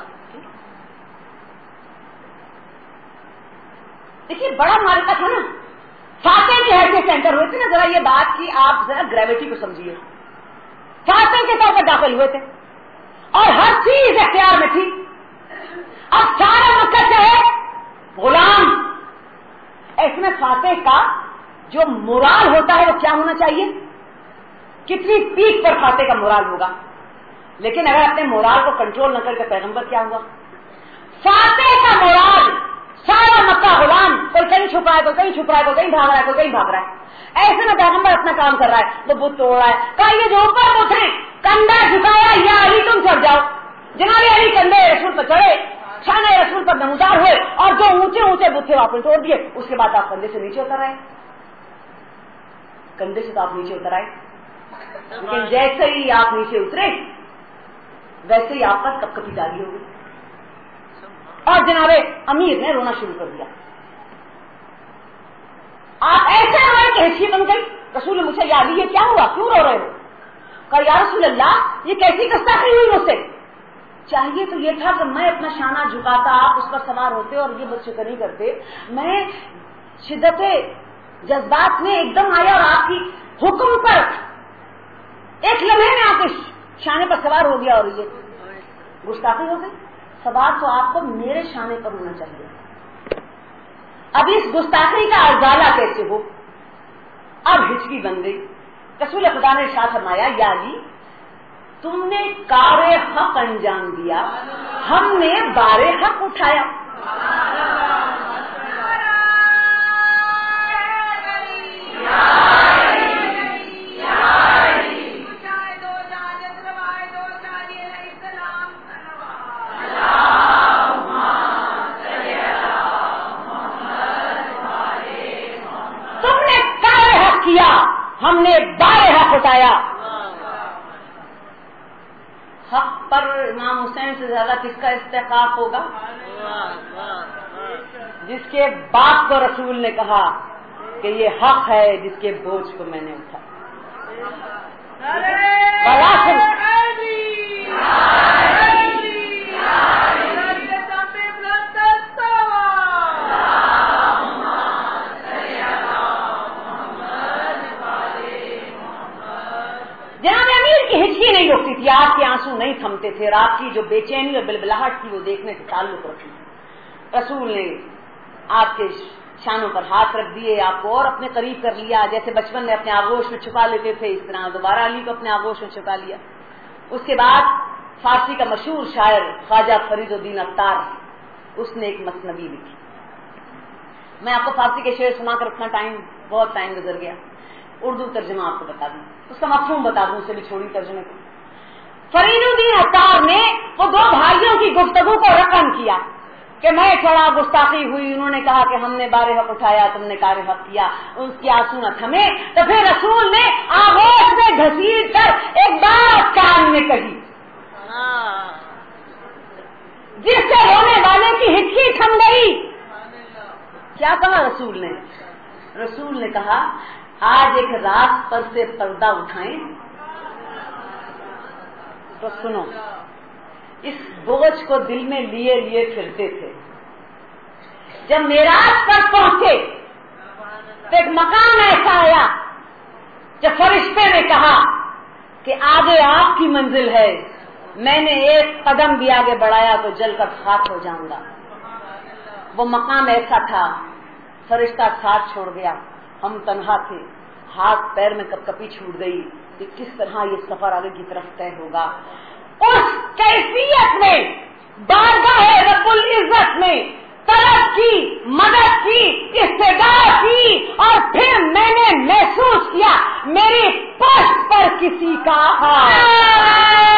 دیکھیے بڑا معرکہ تھا نا، فاتح کے حیثیت سے انٹر ہوئے تھے نا. ذرا یہ بات کی آپ ذرا گریوٹی کو سمجھیے. فاتح کے طور پر داخل ہوئے تھے اور ہر چیز اختیار میں تھی. اب سارا مکہ سے ہے غلام. ایسے میں فاتح کا جو مورال ہوتا ہے وہ کیا ہونا چاہیے، کتنی پیک پر فاتح کا مورال ہوگا. لیکن اگر اپنے مورال کو کنٹرول نہ کر کے پیغمبر کیا ہوا، فاتح کا مورال سارا مکہ غلام، کوئی کہیں چھپا ہے، کوئی کہیں چھپ رہا ہے، کوئی کہیں بھاگ رہا ہے، کوئی کہیں بھاگ رہا ہے. ایسے میں پیغمبر اپنا کام کر رہا ہے، وہ بت توڑ رہا ہے. کہا یہ جو اوپر بت ہیں کندھا جھکایا، یا علی تم چڑھ جاؤ. جناب علی کندھے رسول پر چڑھے، شانے رسول پر نمودار ہوئے اور جو اونچے اونچے بت تھے آپ نے توڑ دیے. اس کے بعد آپ کندھے سے نیچے اتر آئے، کندھے سے تو آپ نیچے اتر آئے، لیکن جیسے ہی آپ نیچے اترے ویسے ہی آپ پر کپ کپی جاری ہو گئی اور جناب امیر نے رونا شروع کر دیا. آپ ایسے ہوئے کہ ہچکی بن گئی. رسول نے مجھے یا علی یہ کیا ہوا، کیوں رو رہے ہو؟ کہا یا رسول اللہ یہ کیسی گستاخی ہوئی مجھ سے، چاہیے تو یہ تھا کہ میں اپنا شانہ جھکاتا، آپ اس پر سوار ہوتے اور یہ بد شکر نہیں کرتے. میں شدت جذبات میں ایک دم آیا اور آپ کی حکم پر ایک لمحے میں آپ کے شانے پر سوار ہو گیا اور یہ گستاخی ہو گئی. سوار تو آپ کو میرے شانے پر ہونا چاہیے. اب اس گستاخی کا ازالہ کیسے ہو؟ اب ہچکی بن گئی. رسول خدا نے ارشاد فرمایا یا علی تم نے کار حق انجام دیا، ہم نے بار حق اٹھایا. تم نے کار حق کیا، ہم نے بار حق اٹھایا. حق پر امام حسین سے زیادہ کس کا استحقاق ہوگا؟ جس کے باپ کو رسول نے کہا کہ یہ حق ہے جس کے بوجھ کو میں نے اٹھا. جناب امیر کی ہچکی نہیں روکتی تھی، آپ کے آنسو نہیں تھمتے تھے، رات کی جو بے چینی اور بلبلاہٹ تھی وہ دیکھنے سے تعلق رکھتی تھی. رسول نے آپ کے شانوں پر ہاتھ رکھ دیے، آپ کو اور اپنے قریب کر لیا. جیسے بچپن میں اپنے آغوش میں چھپا لیتے تھے اس طرح دوبارہ علی کو اپنے آغوش میں چھپا لیا. اس کے بعد فارسی کا مشہور شاعر خواجہ فرید الدین اتار، اس نے ایک مثنوی لکھی. میں آپ کو فارسی کے شعر سنا کر اپنا ٹائم بہت ٹائم گزر گیا. اردو ترجمہ آپ کو بتا دوں، اس کا مفہوم بتا دوں، اسے بھی چھوڑی ترجمے کو. فرید الدین اتار نے وہ دو بھائیوں کی گفتگو کو رقم کیا. کہ میں تھوڑا گستاخی ہوئی، انہوں نے کہا کہ ہم نے بار حق اٹھایا، تم نے کار حق کیا، اس کی آنسو نہ تھمے، تو پھر رسول نے آغوش میں گھسیٹ کر ایک بات کان میں کہی جس سے رونے والے کی ہچکی تھم گئی۔ کیا کہا رسول نے؟ رسول نے کہا آج ایک رات پر سے پردہ اٹھائیں تو سنو، اس بوجھ کو دل میں لیے لیے پھرتے تھے، جب معراج پر پہنچے تو ایک مقام ایسا آیا جب فرشتے نے کہا کہ آگے آپ کی منزل ہے، میں نے ایک قدم بھی آگے بڑھایا تو جل کر خاک ہو جاؤں گا۔ وہ مقام ایسا تھا، فرشتہ ساتھ چھوڑ گیا، ہم تنہا تھے، ہاتھ پیر میں کپ کپی چھوٹ گئی کہ کس طرح یہ سفر آگے کی طرف طے ہوگا۔ اس کیفیت میں بارگاہ رب العزت میں طلب کی، مدد کی، استدعا کی، اور پھر میں نے محسوس کیا میری پشت پر کسی کا ہاتھ۔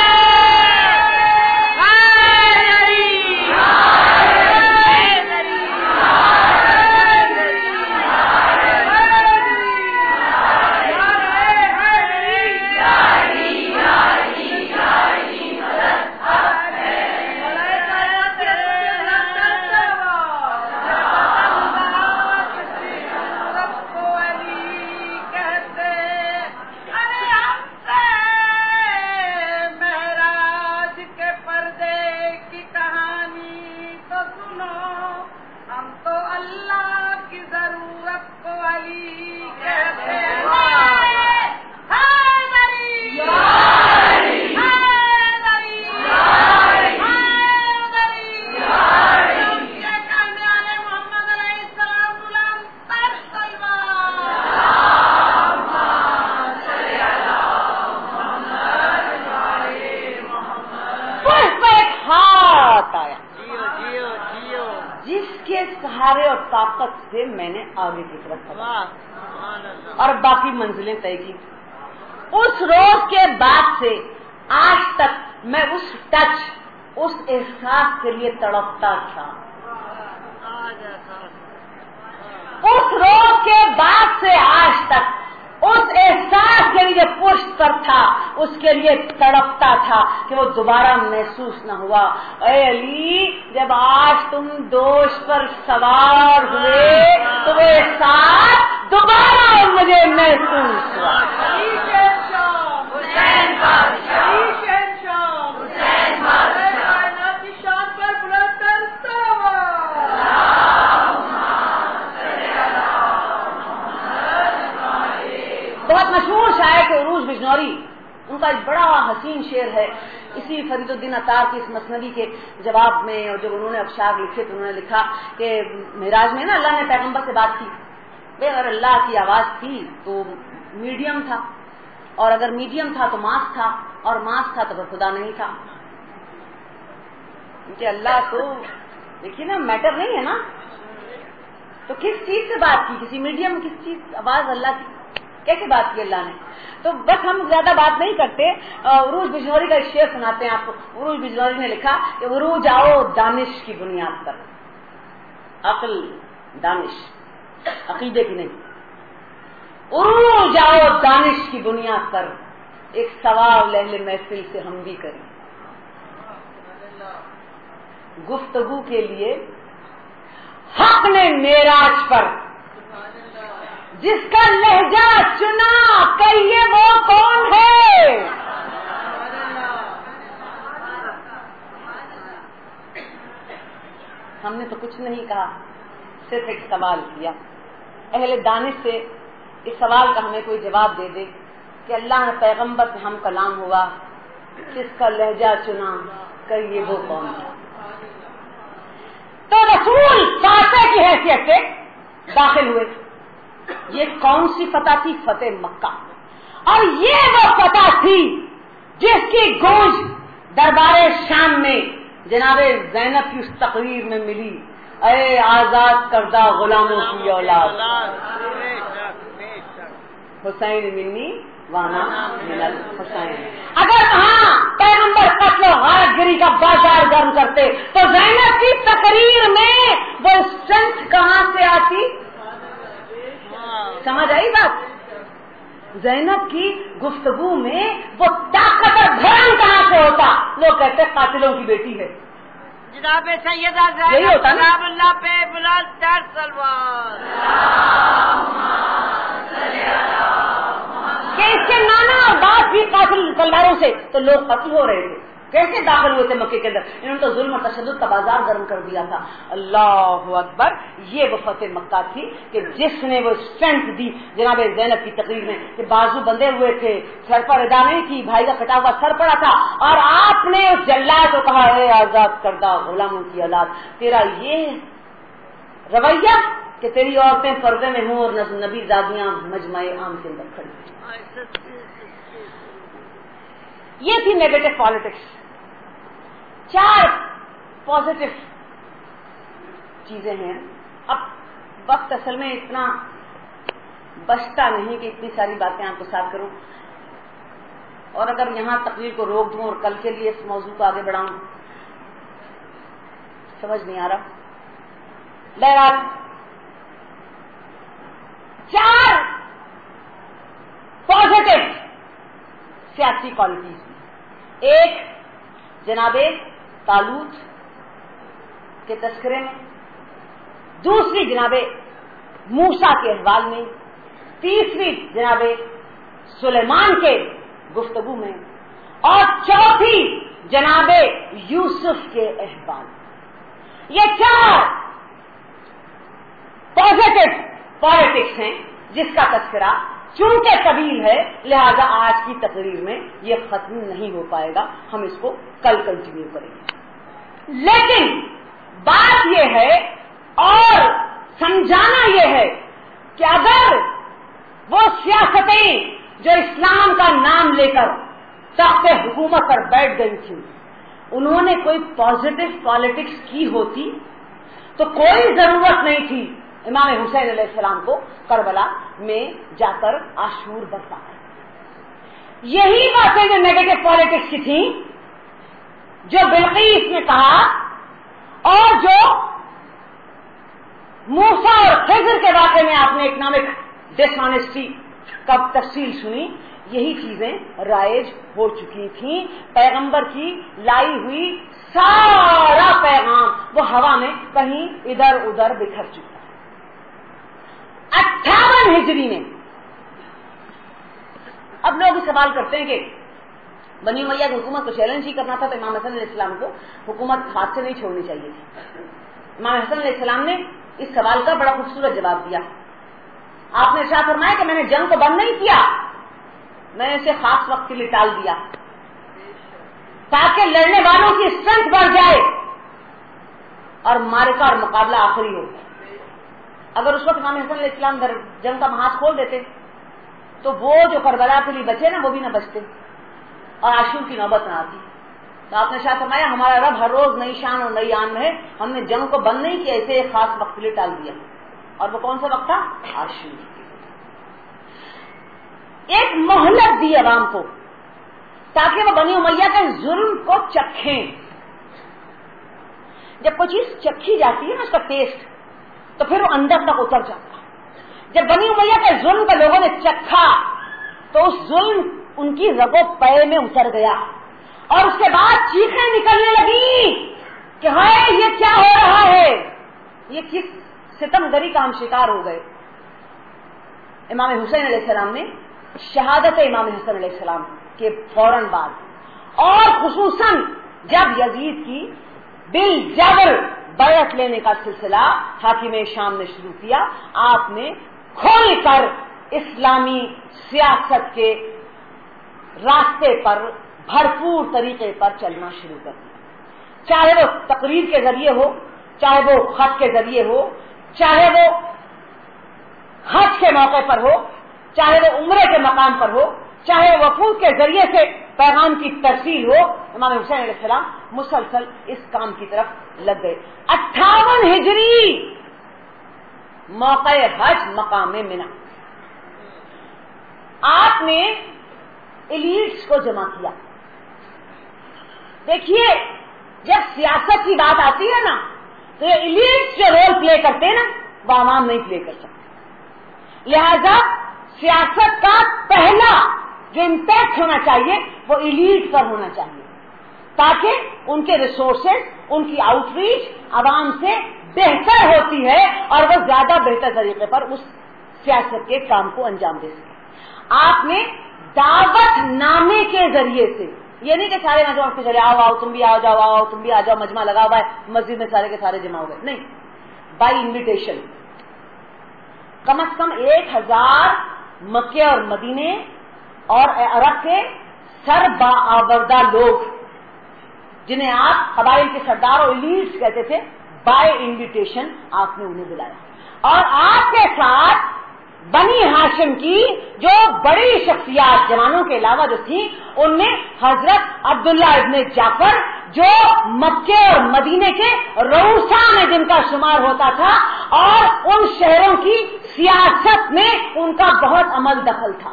سے میں نے آگے کی طرف بڑھا اور باقی منزلیں طے کی۔ اس روز کے بعد سے آج تک میں اس ٹچ، اس احساس کے لیے تڑپتا تھا۔ اس روز کے بعد سے آج تک اس احساس کے لیے پشت پر تھا، اس کے لیے تڑپتا تھا کہ وہ دوبارہ محسوس نہ ہوا۔ اے علی، جب آج تم دوش پر سوار ہوئے تو وہ احساس دوبارہ مجھے محسوس ہوا۔ بہت مشہور شاعر تھے عروج بجنوری، ان کا ایک بڑا حسین شعر ہے، اسی فرید الدین عطار کی اس مثنوی کے جواب میں، اور جب انہوں نے ابشار لکھے تو انہوں نے لکھا کہ معراج میں نا اللہ نے پیغمبر سے بات کی، بے اگر اللہ کی آواز تھی تو میڈیم تھا، اور اگر میڈیم تھا تو ماس تھا، اور ماس تھا تو خدا نہیں تھا، کیونکہ اللہ تو دیکھیے نا میٹر نہیں ہے نا، تو کس چیز سے بات کی، کسی میڈیم، کس چیز آواز اللہ کی کیسے بات کی اللہ نے؟ تو بس ہم زیادہ بات نہیں کرتے، عروج بجنوری کا شعر سناتے ہیں آپ کو۔ عروج بجنوری نے لکھا کہ عروج آؤ دانش کی بنیاد پر، عقل دانش عقیدے کی نہیں، عروج آؤ دانش کی بنیاد پر، ایک سوال اہل محفل سے ہم بھی کریں، گفتگو کے لیے حق نے معراج پر جس کا لہجہ چنا، کہیے وہ کون ہے؟ ہم نے تو کچھ نہیں کہا، صرف ایک سوال کیا۔ اہل دانش سے اس سوال کا ہمیں کوئی جواب دے دے کہ اللہ نے پیغمبر سے ہم کلام ہوا، جس کا لہجہ چنا، کہیے وہ کون ہے؟ تو رسول فاتح کی حیثیت سے داخل ہوئے۔ یہ کون سی فتح تھی؟ فتح مکہ، اور یہ وہ فتح تھی جس کی گونج دربار شام میں جناب زینب کی اس تقریر میں ملی، اے آزاد کردہ غلاموں کی اولاد، حسین منی وانا من الحسین۔ اگر ہاں پیغمبر قتل و غارت گری کا بازار گرم کرتے تو زینب کی تقریر تقریر میں وہ اسٹرینتھ کہاں سے آتی؟ سمجھ آئی بات؟ زینب کی گفتگو میں وہ طاقت اور بھرم کہاں سے ہوتا؟ لوگ کہتے ہیں قاتلوں کی بیٹی ہے. جناب سیدہ یہی ہوتا نا؟ جناب اللہ پہ بلند تر سلوار کہ اس کے نانا اور باپ بھی قاتل تلواروں سے، تو لوگ قتل ہو رہے تھے. کیسے داخل ہوئے تھے مکے کے اندر؟ انہوں نے تو ظلم اور تشدد کا بازار گرم کر دیا تھا. اللہ اکبر. یہ وہ فتح مکہ تھی کہ جس نے وہ اسٹرینتھ دی جناب زینب کی تقریر میں کہ بازو بندھے ہوئے تھے، سر پر ادا نہیں تھی، بھائی کا کٹا ہوا سر پڑا تھا، اور آپ نے اس جلاد کو کہا اے آزاد کردہ غلاموں کی اولاد، تیرا یہ رویہ کہ تیری عورتیں پردے میں ہوں اور نبی زادیاں مجمع عام کے اندر کھڑی. یہ تھی نیگیٹو پالیٹکس. چار پازیٹو چیزیں ہیں. اب وقت اصل میں اتنا بچتا نہیں کہ اتنی ساری باتیں آپ کو ساتھ کروں، اور اگر یہاں تقریر کو روک دوں اور کل کے لیے اس موضوع کو آگے بڑھاؤں سمجھ نہیں آ رہا. بہرحال چار پازیٹو سیاسی کوالٹیز میں. ایک جناب طالوت کے تذکرے میں، دوسری جناب موسیٰ کے احوال میں، تیسری جناب سلیمان کے گفتگو میں، اور چوتھی جناب یوسف کے احوال. یہ چار پازیٹو پالیٹکس ہیں جس کا تذکرہ چونکہ طویل ہے لہذا آج کی تقریر میں یہ ختم نہیں ہو پائے گا، ہم اس کو کل کنٹینیو کریں گے. لیکن بات یہ ہے اور سمجھانا یہ ہے کہ اگر وہ سیاستیں جو اسلام کا نام لے کر تخت حکومت پر بیٹھ گئی تھی انہوں نے کوئی پازیٹو پالیٹکس کی ہوتی تو کوئی ضرورت نہیں تھی امام حسین علیہ السلام کو کربلا میں جا کر عاشور برپا. یہی باتیں جو نیگیٹو پالیٹکس کی تھیں جو بلقیس نے کہا اور جو موسیٰ اور خضر کے واقعے میں آپ نے اکنامک ڈس آنیسٹی کا تفصیل سنی، یہی چیزیں رائج ہو چکی تھیں. پیغمبر کی لائی ہوئی سارا پیغام وہ ہوا میں کہیں ادھر ادھر بکھر چکا. اٹھاون ہجری میں اب لوگ سوال کرتے ہیں کہ بنی امیہ کی حکومت کو چیلنج ہی کرنا تھا تو امام حسن علیہ السلام کو حکومت ہاتھ سے نہیں چھوڑنی چاہیے تھی. امام حسن علیہ السلام نے اس سوال کا بڑا خوبصورت جواب دیا. آپ نے ارشاد فرمایا کہ میں نے جنگ کو بند نہیں کیا، میں نے اسے خاص وقت کے لیے ٹال دیا تاکہ لڑنے والوں کی اسٹرینتھ بڑھ جائے اور معرکہ اور مقابلہ آخری ہو. اگر اس وقت امام حسن علیہ السلام جنگ کا محاذ کھول دیتے تو وہ جو کربلا کے لیے بچے نا وہ بھی نہ بچتے اور عاشور کی نوبت نہ آتی. تو آپ نے شاید فرمایا ہمارا رب ہر روز نئی شان اور نئی آن میں ہے، ہم نے جنگ کو بند نہیں کیا، اسے ایک خاص وقت کے لیے ٹال دیا. اور وہ کون سا وقت تھا؟ عاشور. ایک مہلت دی عوام کو تاکہ وہ بنی امیہ کے ظلم کو چکھیں. جب کوئی چیز چکھی جاتی ہے نا اس کا ٹیسٹ تو پھر وہ اندر تک اتر جاتا. جب بنی امیہ کے ظلم کو لوگوں نے چکھا تو اس ظلم ان کی رگو پے میں اتر گیا اور اس کے بعد چیخیں نکلنے لگی کہ ہائے یہ کیا ہو رہا ہے، یہ کس ستم گری کا ہم شکار ہو گئے. امام حسین علیہ السلام نے شہادت امام حسن علیہ السلام کے فوراً بعد اور خصوصاً جب یزید کی بالجبر بیعت لینے کا سلسلہ حاکم شام نے شروع کیا، آپ نے کھل کر اسلامی سیاست کے راستے پر بھرپور طریقے پر چلنا شروع کر دیا. چاہے وہ تقریر کے ذریعے ہو، چاہے وہ خط کے ذریعے ہو، چاہے وہ حج کے موقع پر ہو، چاہے وہ عمرے کے مقام پر ہو، چاہے وفود کے ذریعے سے پیغام کی ترسیل ہو، امام حسین علیہ السلام مسلسل اس کام کی طرف لگ گئے. اٹھاون ہجری موقع حج مقام منی آپ نے ایلیٹس کو جمع کیا. دیکھیے جب سیاست کی بات آتی ہے نا تو یہ ایلیٹ جو رول پلے کرتے ہیں نا وہ عوام نہیں پلے کر سکتے. لہذا سیاست کا پہلا جو امپیکٹ ہونا چاہیے وہ ایلیٹ پر ہونا چاہیے تاکہ ان کے ریسورسز, ان کی آؤٹ ریچ عوام سے بہتر ہوتی ہے اور وہ زیادہ بہتر طریقے پر اس سیاست کے کام کو انجام دے سکے. آپ نے دعوت نامے کے ذریعے سے, یہ نہیں کہ سارے نوجوان کے چلے آؤ آؤ تم بھی آ جاؤ آؤ تم بھی آ جاؤ مجمع لگا ہوا ہے مسجد میں سارے کے سارے جمع ہو گئے, نہیں, بائی انویٹیشن. کم از کم ایک ہزار مکے اور مدینے اور عرب کے سر باآوردہ لوگ جنہیں آپ قبائل کے سردار اور ایلیٹس کہتے تھے, بائی انویٹیشن آپ نے انہیں بلایا. اور آپ کے ساتھ بنی ہاشم کی جو بڑی شخصیات جوانوں کے علاوہ جو تھیں ان میں حضرت عبداللہ ابن جعفر جو مکے اور مدینے کے رؤسا میں جن کا شمار ہوتا تھا اور ان شہروں کی سیاست میں ان کا بہت عمل دخل تھا.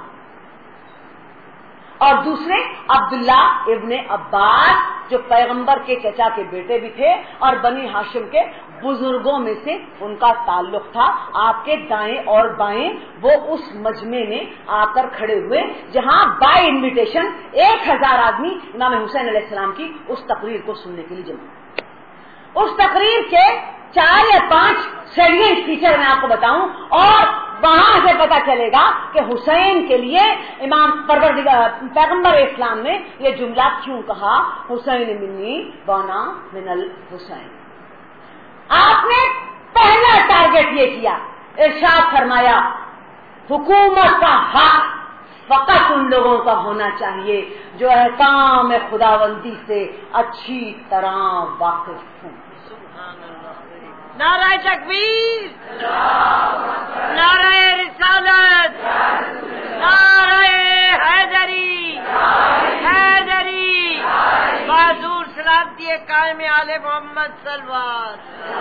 اور دوسرے عبداللہ ابن عباس جو پیغمبر کے چچا کے بیٹے بھی تھے اور بنی ہاشم کے بزرگوں میں سے ان کا تعلق تھا. آپ کے دائیں اور بائیں وہ اس مجمع میں آ کر کھڑے ہوئے جہاں بائی انویٹیشن ایک ہزار آدمی امام حسین علیہ السلام کی اس تقریر کو سننے کے لیے جمع. اس تقریر کے چار یا پانچ سیلینٹ فیچر میں آپ کو بتاؤں اور وہاں سے پتا چلے گا کہ حسین کے لیے امام پروردگار پیغمبر اسلام نے یہ جملہ کیوں کہا, حسین منی وانا من الحسین. آپ نے پہلا ٹارگٹ یہ کیا, ارشاد فرمایا حکومت کا حق فقط ان لوگوں کا ہونا چاہیے جو احکام خداوندی سے اچھی طرح واقف ہوں. نعرہ تکبیر, نعرہ رسالت, نعرہ حیدری, حیدری, بہادر سلامتی قائم آل محمد صلوات.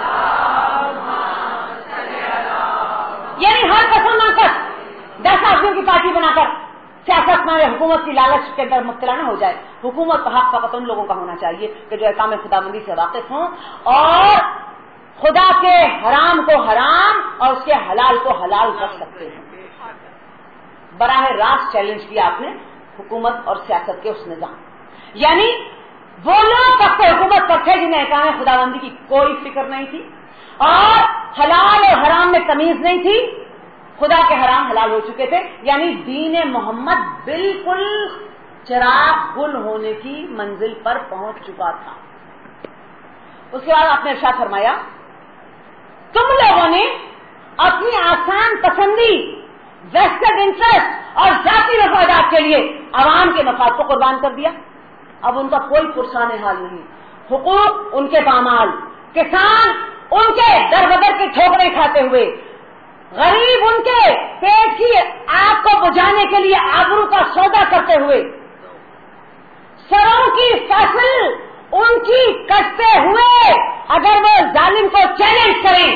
یعنی ہر قسم نہ کر دس آدمیوں کی پارٹی بنا کر سیاست میں حکومت کی لالچ کے اندر مبتلا نہ ہو جائے. حکومت کا حق فقط ان لوگوں کا ہونا چاہیے کہ جو احکام خداوندی سے واقف ہوں اور خدا کے حرام کو حرام اور اس کے حلال کو حلال کر سکتے ہیں. براہ راست چیلنج کیا آپ نے حکومت اور سیاست کے اس نظام, یعنی وہ لوگ سب سے حکومت پر تھے جنہیں احکام خداوندی کی کوئی فکر نہیں تھی اور حلال اور حرام میں تمیز نہیں تھی. خدا کے حرام حلال ہو چکے تھے, یعنی دین محمد بالکل چراغ گل ہونے کی منزل پر پہنچ چکا تھا. اس کے بعد آپ نے ارشاد فرمایا تم لوگوں نے اپنی آسان پسندی, ویسٹڈ انٹرسٹ اور ذاتی مفادات کے لیے عوام کے مفاد کو قربان کر دیا. اب ان کا کوئی پرسان حال نہیں, حقوق ان کے پامال, کسان ان کے در بدر کی ٹھوکریں کھاتے ہوئے, غریب ان کے پیٹ کی آگ کو بجھانے کے لیے آبرو کا سودا کرتے ہوئے, سروں کی فصل ان کی کٹتے ہوئے اگر وہ ظالم کو چیلنج کریں,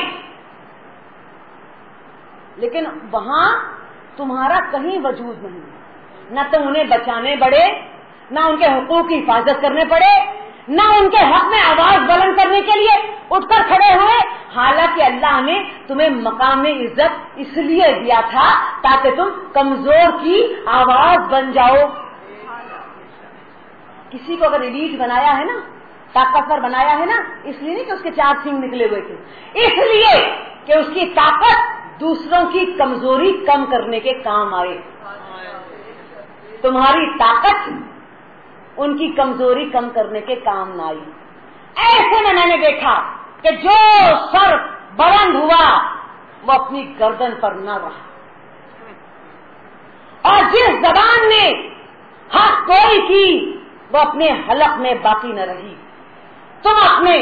لیکن وہاں تمہارا کہیں وجود نہیں. نہ تم انہیں بچانے پڑے, نہ ان کے حقوق کی حفاظت کرنے پڑے, نہ ان کے حق میں آواز بلند کرنے کے لیے اٹھ کر کھڑے ہوئے. حالانکہ اللہ نے تمہیں مقام عزت اس لیے دیا تھا تاکہ تم کمزور کی آواز بن جاؤ. کسی کو اگر ایلیٹ بنایا ہے نا, طاقتور بنایا ہے نا, اس لیے نہیں کہ اس کے چار سینگ نکلے ہوئے تھے, اس لیے کہ اس کی طاقت دوسروں کی کمزوری کم کرنے کے کام آئے. تمہاری طاقت ان کی کمزوری کم کرنے کے کام نہ آئی. ایسے میں میں نے دیکھا کہ جو سر بلند ہوا وہ اپنی گردن پر نہ رہا, اور جس زبان نے حق گوئی کی وہ اپنے حلق میں باقی نہ رہی. تم اپنے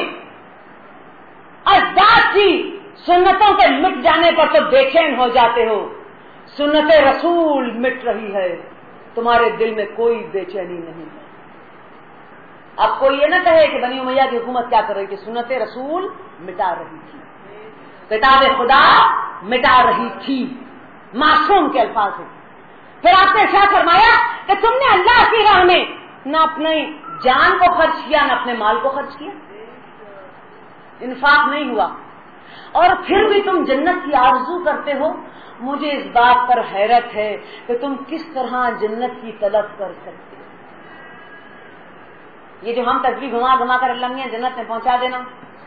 اجداد کی سنتوں کے مٹ جانے پر تو بے چین ہو جاتے ہو, سنت رسول مٹ رہی ہے, تمہارے دل میں کوئی بے چینی نہیں. اب کوئی یہ نہ کہے کہ بنی امیہ کی حکومت کیا کر رہی تھی, سنت رسول مٹا رہی تھی, کتاب خدا مٹا رہی تھی. معصوم کے الفاظ ہیں. پھر آپ نے ارشاد فرمایا کہ تم نے اللہ کی راہ میں نہ اپنی جان کو خرچ کیا نہ اپنے مال کو خرچ کیا. انفاق نہیں ہوا، اور پھر بھی تم جنت کی آرزو کرتے ہو. مجھے اس بات پر حیرت ہے کہ تم کس طرح جنت کی طلب کر سکتے. یہ جو ہم تسبیح گھما گھما کر اللہ میاں جنت میں پہنچا دینا،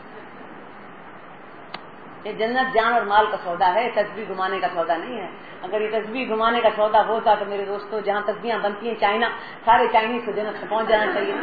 یہ جنت جان اور مال کا سودا ہے، تسبیح گھمانے کا سودا نہیں ہے. اگر یہ تسبیح گھمانے کا سودا ہوتا تو میرے دوستوں جہاں تسبیحاں بنتی ہیں چائنا، سارے چائنیز کو جنت میں پہنچ جانا چاہیے.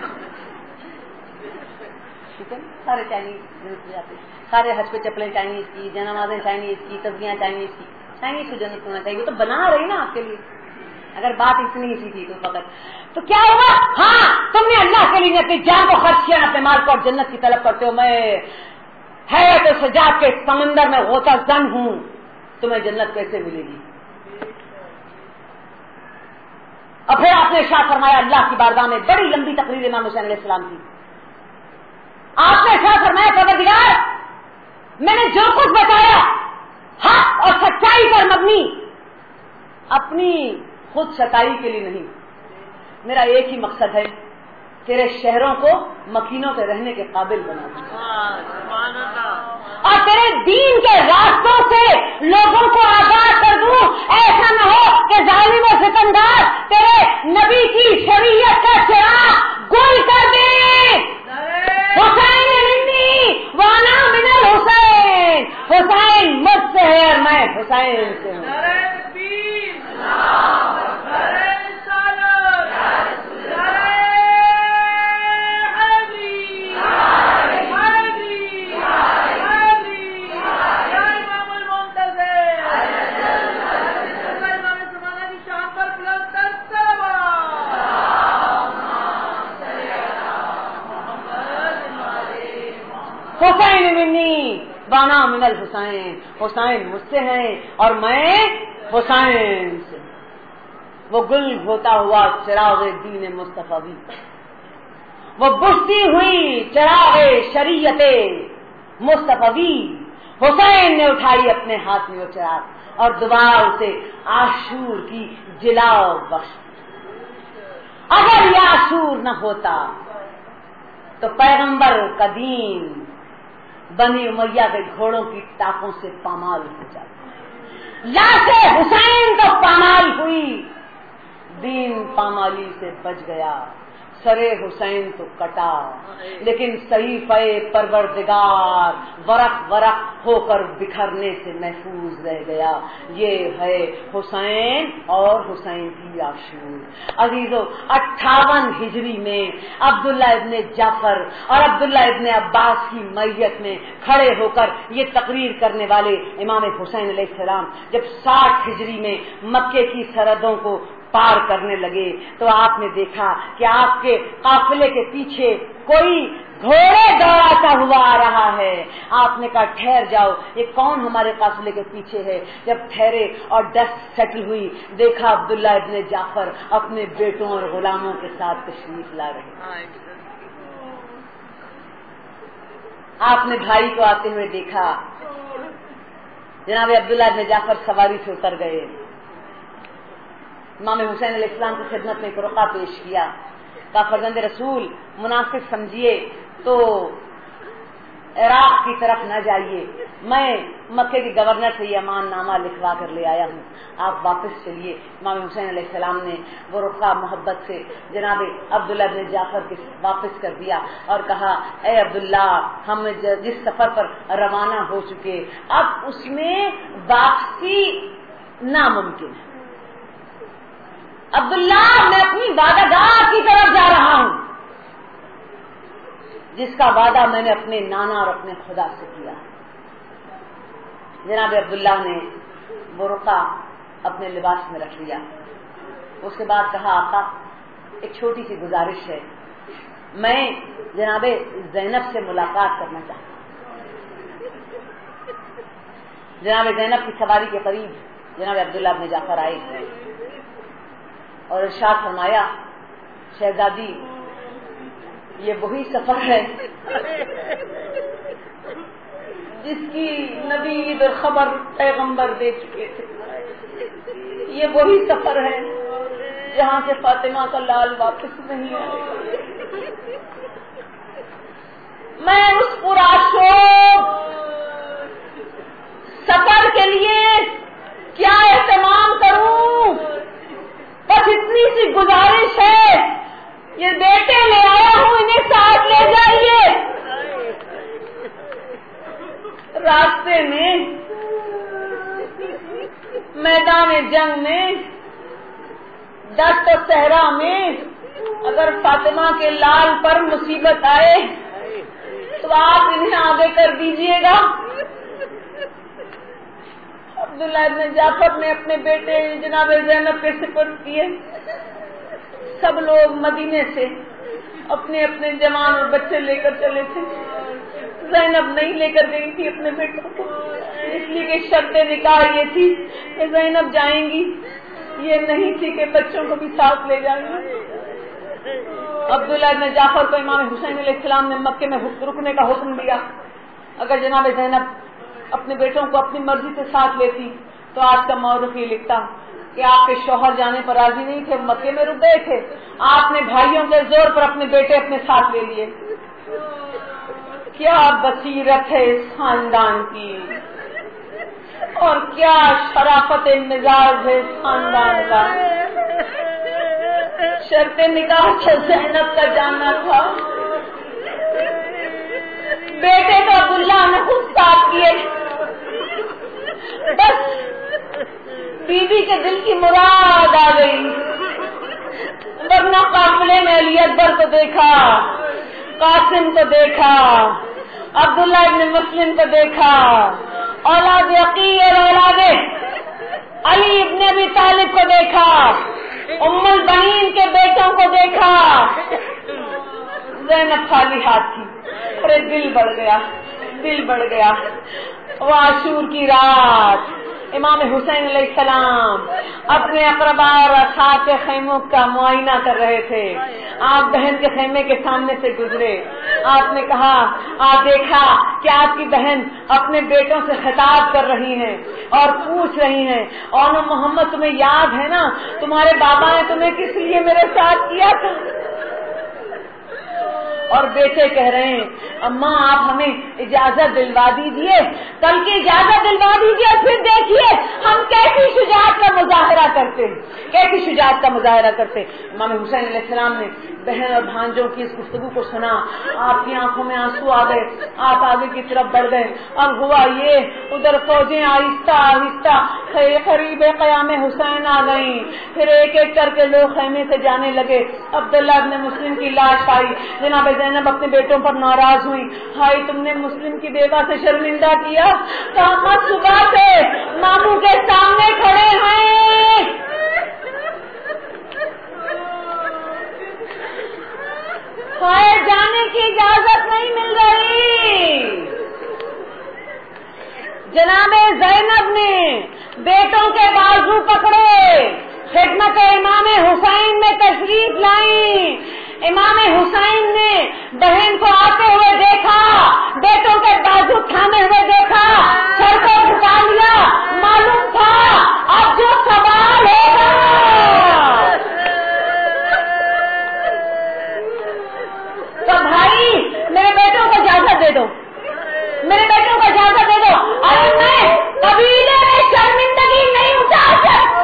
ٹھیک ہے، سارے چائنیز جنت میں جاتے، سارے حج پہ چپلیں چائنیز کی، جنازیں چائنیز کی، تسبیحاں چائنیز کی، چائنیز کو جنت ہونا چاہیے. تو بنا رہی نا آپ کے لیے. اگر بات اتنی ہی سی تھی تو فقط تو کیا ہوگا؟ ہاں تم نے اللہ کے لیے اپنی جان کو خرچ کیا، اپنے مال کو، اور جنت کی طلب کرتے ہو. میں ہے تو سجاد کے سمندر میں غوطہ زن ہوں، تمہیں جنت کیسے ملے گی؟ اور پھر آپ نے ارشاد فرمایا اللہ کی بارگاہ میں بڑی لمبی تقریر امام حسین علیہ السلام کی. آپ نے ارشاد فرمایا پروردگار میں نے جو کچھ بتایا حق اور سچائی پر مبنی، اپنی خود ستائی کے لیے نہیں. میرا ایک ہی مقصد ہے، تیرے شہروں کو مکینوں کے رہنے کے قابل بنا دوں اور تیرے دین کے راستوں سے لوگوں کو آزاد کر دوں. ایسا نہ ہو کہ ظالم و ستمگار تیرے نبی کی شریعت کا چراغ گل کر دیں. حسین منی وانا من الحسین، حسین مجھ سے ہے اور میں حسین سے ہوں. حسین منی وانا من الحسین، حسین مجھ سے ہیں اور میں حسین سے. وہ گل ہوتا ہوا چراغ دین مصطفی، وہ بجھتی ہوئی چراغ شریعت مصطفی. حسین نے اٹھائی اپنے ہاتھ میں وہ چراغ اور دوبارہ اسے عاشور کی جلا بخش. اگر یہ عاشور نہ ہوتا تو پیغمبر کا دین بنی امیہ کے گھوڑوں کی ٹاپوں سے پامال ہو جاتا. لاش حسین تو پامال ہوئی، دین پامالی سے بچ گیا. سرے حسین تو کٹا لیکن صحیفہ پروردگار ورق ورق ہو کر بکھرنے سے محفوظ رہ گیا. یہ ہے حسین اور حسین کی عاشور. عزیزو اٹھاون ہجری میں عبداللہ ابن جعفر اور عبداللہ ابن عباس کی میت میں کھڑے ہو کر یہ تقریر کرنے والے امام حسین علیہ السلام جب ساٹھ ہجری میں مکے کی سرحدوں کو پار کرنے لگے تو آپ نے دیکھا کہ آپ کے قافلے کے پیچھے کوئی گھوڑے دوڑاتا ہوا آ رہا ہے. آپ نے کہا ٹھہر جاؤ، یہ کون ہمارے قافلے کے پیچھے ہے؟ جب ٹھہرے اور ڈسٹ سیٹل ہوئی دیکھا عبداللہ ابن جعفر اپنے بیٹوں اور غلاموں کے ساتھ تشریف لا رہے. آپ نے بھائی کو آتے ہوئے دیکھا. جناب عبداللہ ابن جعفر سواری سے اتر گئے. امام حسین علیہ السلام کی خدمت میں ایک رقعہ پیش کیا. کہا فرزند رسول مناسب سمجھیے تو عراق کی طرف نہ جائیے، میں مکے کے گورنر سے یہ امان نامہ لکھوا کر لے آیا ہوں، آپ واپس چلیے. امام حسین علیہ السلام نے وہ رقعہ محبت سے جناب عبداللہ بن جعفر کے واپس کر دیا اور کہا اے عبداللہ ہم جس سفر پر روانہ ہو چکے اب اس میں واپسی ناممکن ہے. عبداللہ میں اپنی وعدہ گاہ کی طرف جا رہا ہوں جس کا وعدہ میں نے اپنے نانا اور اپنے خدا سے کیا. جناب عبداللہ نے وہ رقعہ اپنے لباس میں رکھ لیا. اس کے بعد کہا آقا ایک چھوٹی سی گزارش ہے، میں جناب زینب سے ملاقات کرنا چاہتا ہوں. جناب زینب کی سواری کے قریب جناب عبداللہ بن جعفر آئے اور ارشاد فرمایا شہزادی یہ وہی سفر ہے جس کی نبی خبر پیغمبر دے چکے تھے. یہ وہی سفر ہے جہاں سے فاطمہ کا لال واپس نہیں آئے گا. میں اس پرآشوب سفر کے لیے کیا اہتمام کروں؟ بس اتنی سی گزارش ہے، یہ بیٹے لے آیا ہوں، انہیں ساتھ لے جائیے۔ راستے میں میدان جنگ میں دشت و صحرا میں اگر فاطمہ کے لال پر مصیبت آئے تو آپ انہیں آگے کر دیجئے گا۔ عبداللہ ابن جعفر نے اپنے بیٹے جناب زینب کے سپرد کیے۔ سب لوگ مدینے سے اپنے اپنے جوان اور بچے لے کر چلے تھے، زینب نہیں لے کر گئی تھی اپنے بیٹوں کو، اس لیے کہ شرط نکاح یہ تھی کہ زینب جائیں گی، یہ نہیں تھی کہ بچوں کو بھی ساتھ لے جائیں گے۔ عبداللہ ابن جعفر کو امام حسین علیہ السلام نے مکے میں رکنے کا حکم دیا۔ اگر جناب زینب اپنے بیٹوں کو اپنی مرضی سے ساتھ لیتی تو آج کا مورخ یہ لکھتا کہ آپ کے شوہر جانے پر راضی نہیں تھے، مکے میں رک گئے تھے، آپ نے بھائیوں کے زور پر اپنے بیٹے اپنے ساتھ لے لیے۔ کیا بصیرت ہے اس خاندان کی، اور کیا شرافت مزاج ہے اس خاندان کا۔ شرط نکاح سے زینب کا جاننا تھا، بیٹے کو عبداللہ نے خود ساتھ کیے۔ بس بیوی کے دل کی مراد آ گئی، ورنہ قافلے میں علی اکبر کو دیکھا، قاسم کو دیکھا، عبداللہ ابن مسلم کو دیکھا، اولاد عقیل اور اولاد علی ابن ابی طالب کو دیکھا، ام البنین کے بیٹوں کو دیکھا۔ زینب خالی ہاتھ تھی، ارے دل بڑھ گیا، دل بڑھ گیا۔ وہ عاشور کی رات امام حسین علیہ السلام اپنے اقربا اور اصحاب کے خیموں کا معائنہ کر رہے تھے۔ آپ بہن کے خیمے کے سامنے سے گزرے، آپ نے کہا، آپ دیکھا کہ آپ کی بہن اپنے بیٹوں سے خطاب کر رہی ہیں اور پوچھ رہی ہیں، اور محمد تمہیں یاد ہے نا تمہارے بابا نے تمہیں کس لیے میرے ساتھ کیا تھا؟ اور بیٹے کہہ رہے ہیں، اماں آپ ہمیں اجازت دلوا دیجیے، کل کی اجازت دلوا دیجیے، پھر دیکھیے ہم کیسی شجاعت کا مظاہرہ کرتے ہیں، کیسی شجاعت کا مظاہرہ کرتے۔ امام حسین علیہ السلام نے بہن اور بھانجوں کی اس گفتگو کو سنا، آپ کی آنکھوں میں آنسو آ گئے، آپ آگے کی طرف بڑھ گئے۔ اب ہوا یہ، ادھر فوجیں آہستہ آہستہ قریب قیام حسین آ گئیں، پھر ایک ایک کر کے لوگ خیمے سے جانے لگے۔ عبداللہ ابن مسلم کی لاش آئی، جناب زینب اپنے بیٹوں پر ناراض ہوئی، ہائی تم نے مسلم کی بیوہ سے شرمندہ کیا، قیامت صبح سے ماموں کے سامنے کھڑے ہیں۔ ہائے جانے کی اجازت نہیں مل رہی۔ جناب زینب نے بیٹوں کے بازو پکڑے، خدمت امام حسین میں تشریف لائیں۔ امام حسین نے بہن کو آتے ہوئے دیکھا، بیٹوں کے بازو تھامے ہوئے دیکھا، سر کو جھکا لیا، معلوم تھا اب جو سوال ہوگا۔ تو بھائی میرے بیٹوں کو اجازت دے دو، میرے بیٹوں کو اجازت دے دو، اور میں قبیلے میں شرمندگی نہیں اتار سکتا۔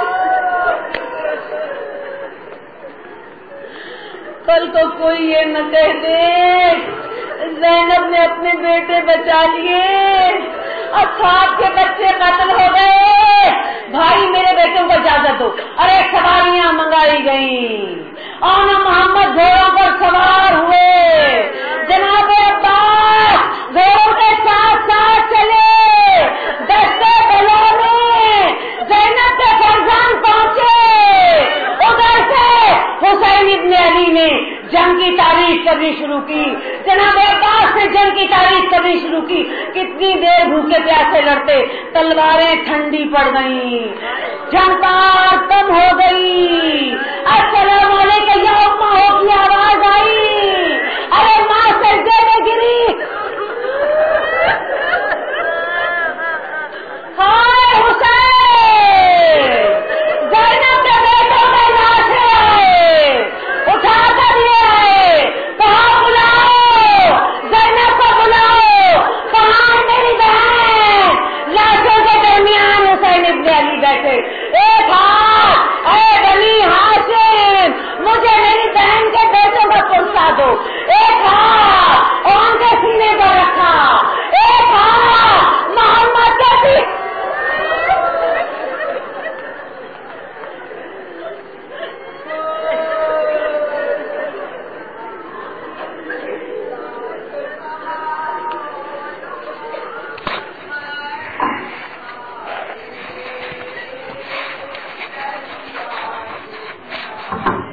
کل کو کوئی یہ نہ کہہ دے زینب نے اپنے بیٹے بچا لیے، اصحاب کے بچے قتل ہو گئے۔ بھائی میرے بیٹوں کو اجازت دو۔ ارے سواریاں منگائی گئیں، اور محمد گھوڑوں پر سوار ہوئے، جناب عباس گھوڑوں کے ساتھ ساتھ چلے، دستے بلوں میں زینب کے فرزند پہنچے۔ ادھر سے حسین ابن علی نے جنگ کی تعریف کرنی شروع کی، جناب عباس نے جنگ کی تعریف کرنی شروع کی۔ کتنی دیر بھوکے پیاسے لڑتے، تلواریں ٹھنڈی پڑ گئیں، جھنکار کم ہو گئی، السلام علیکم یا اماں ہو کی آواز آئی، ارے ماں سجدے میں گری۔ ہائے حسین، زینب کے بیٹوں میں لاشیں آئے، اٹھا کر لے آئے، کہا بلاؤ، زینب کو اللہ.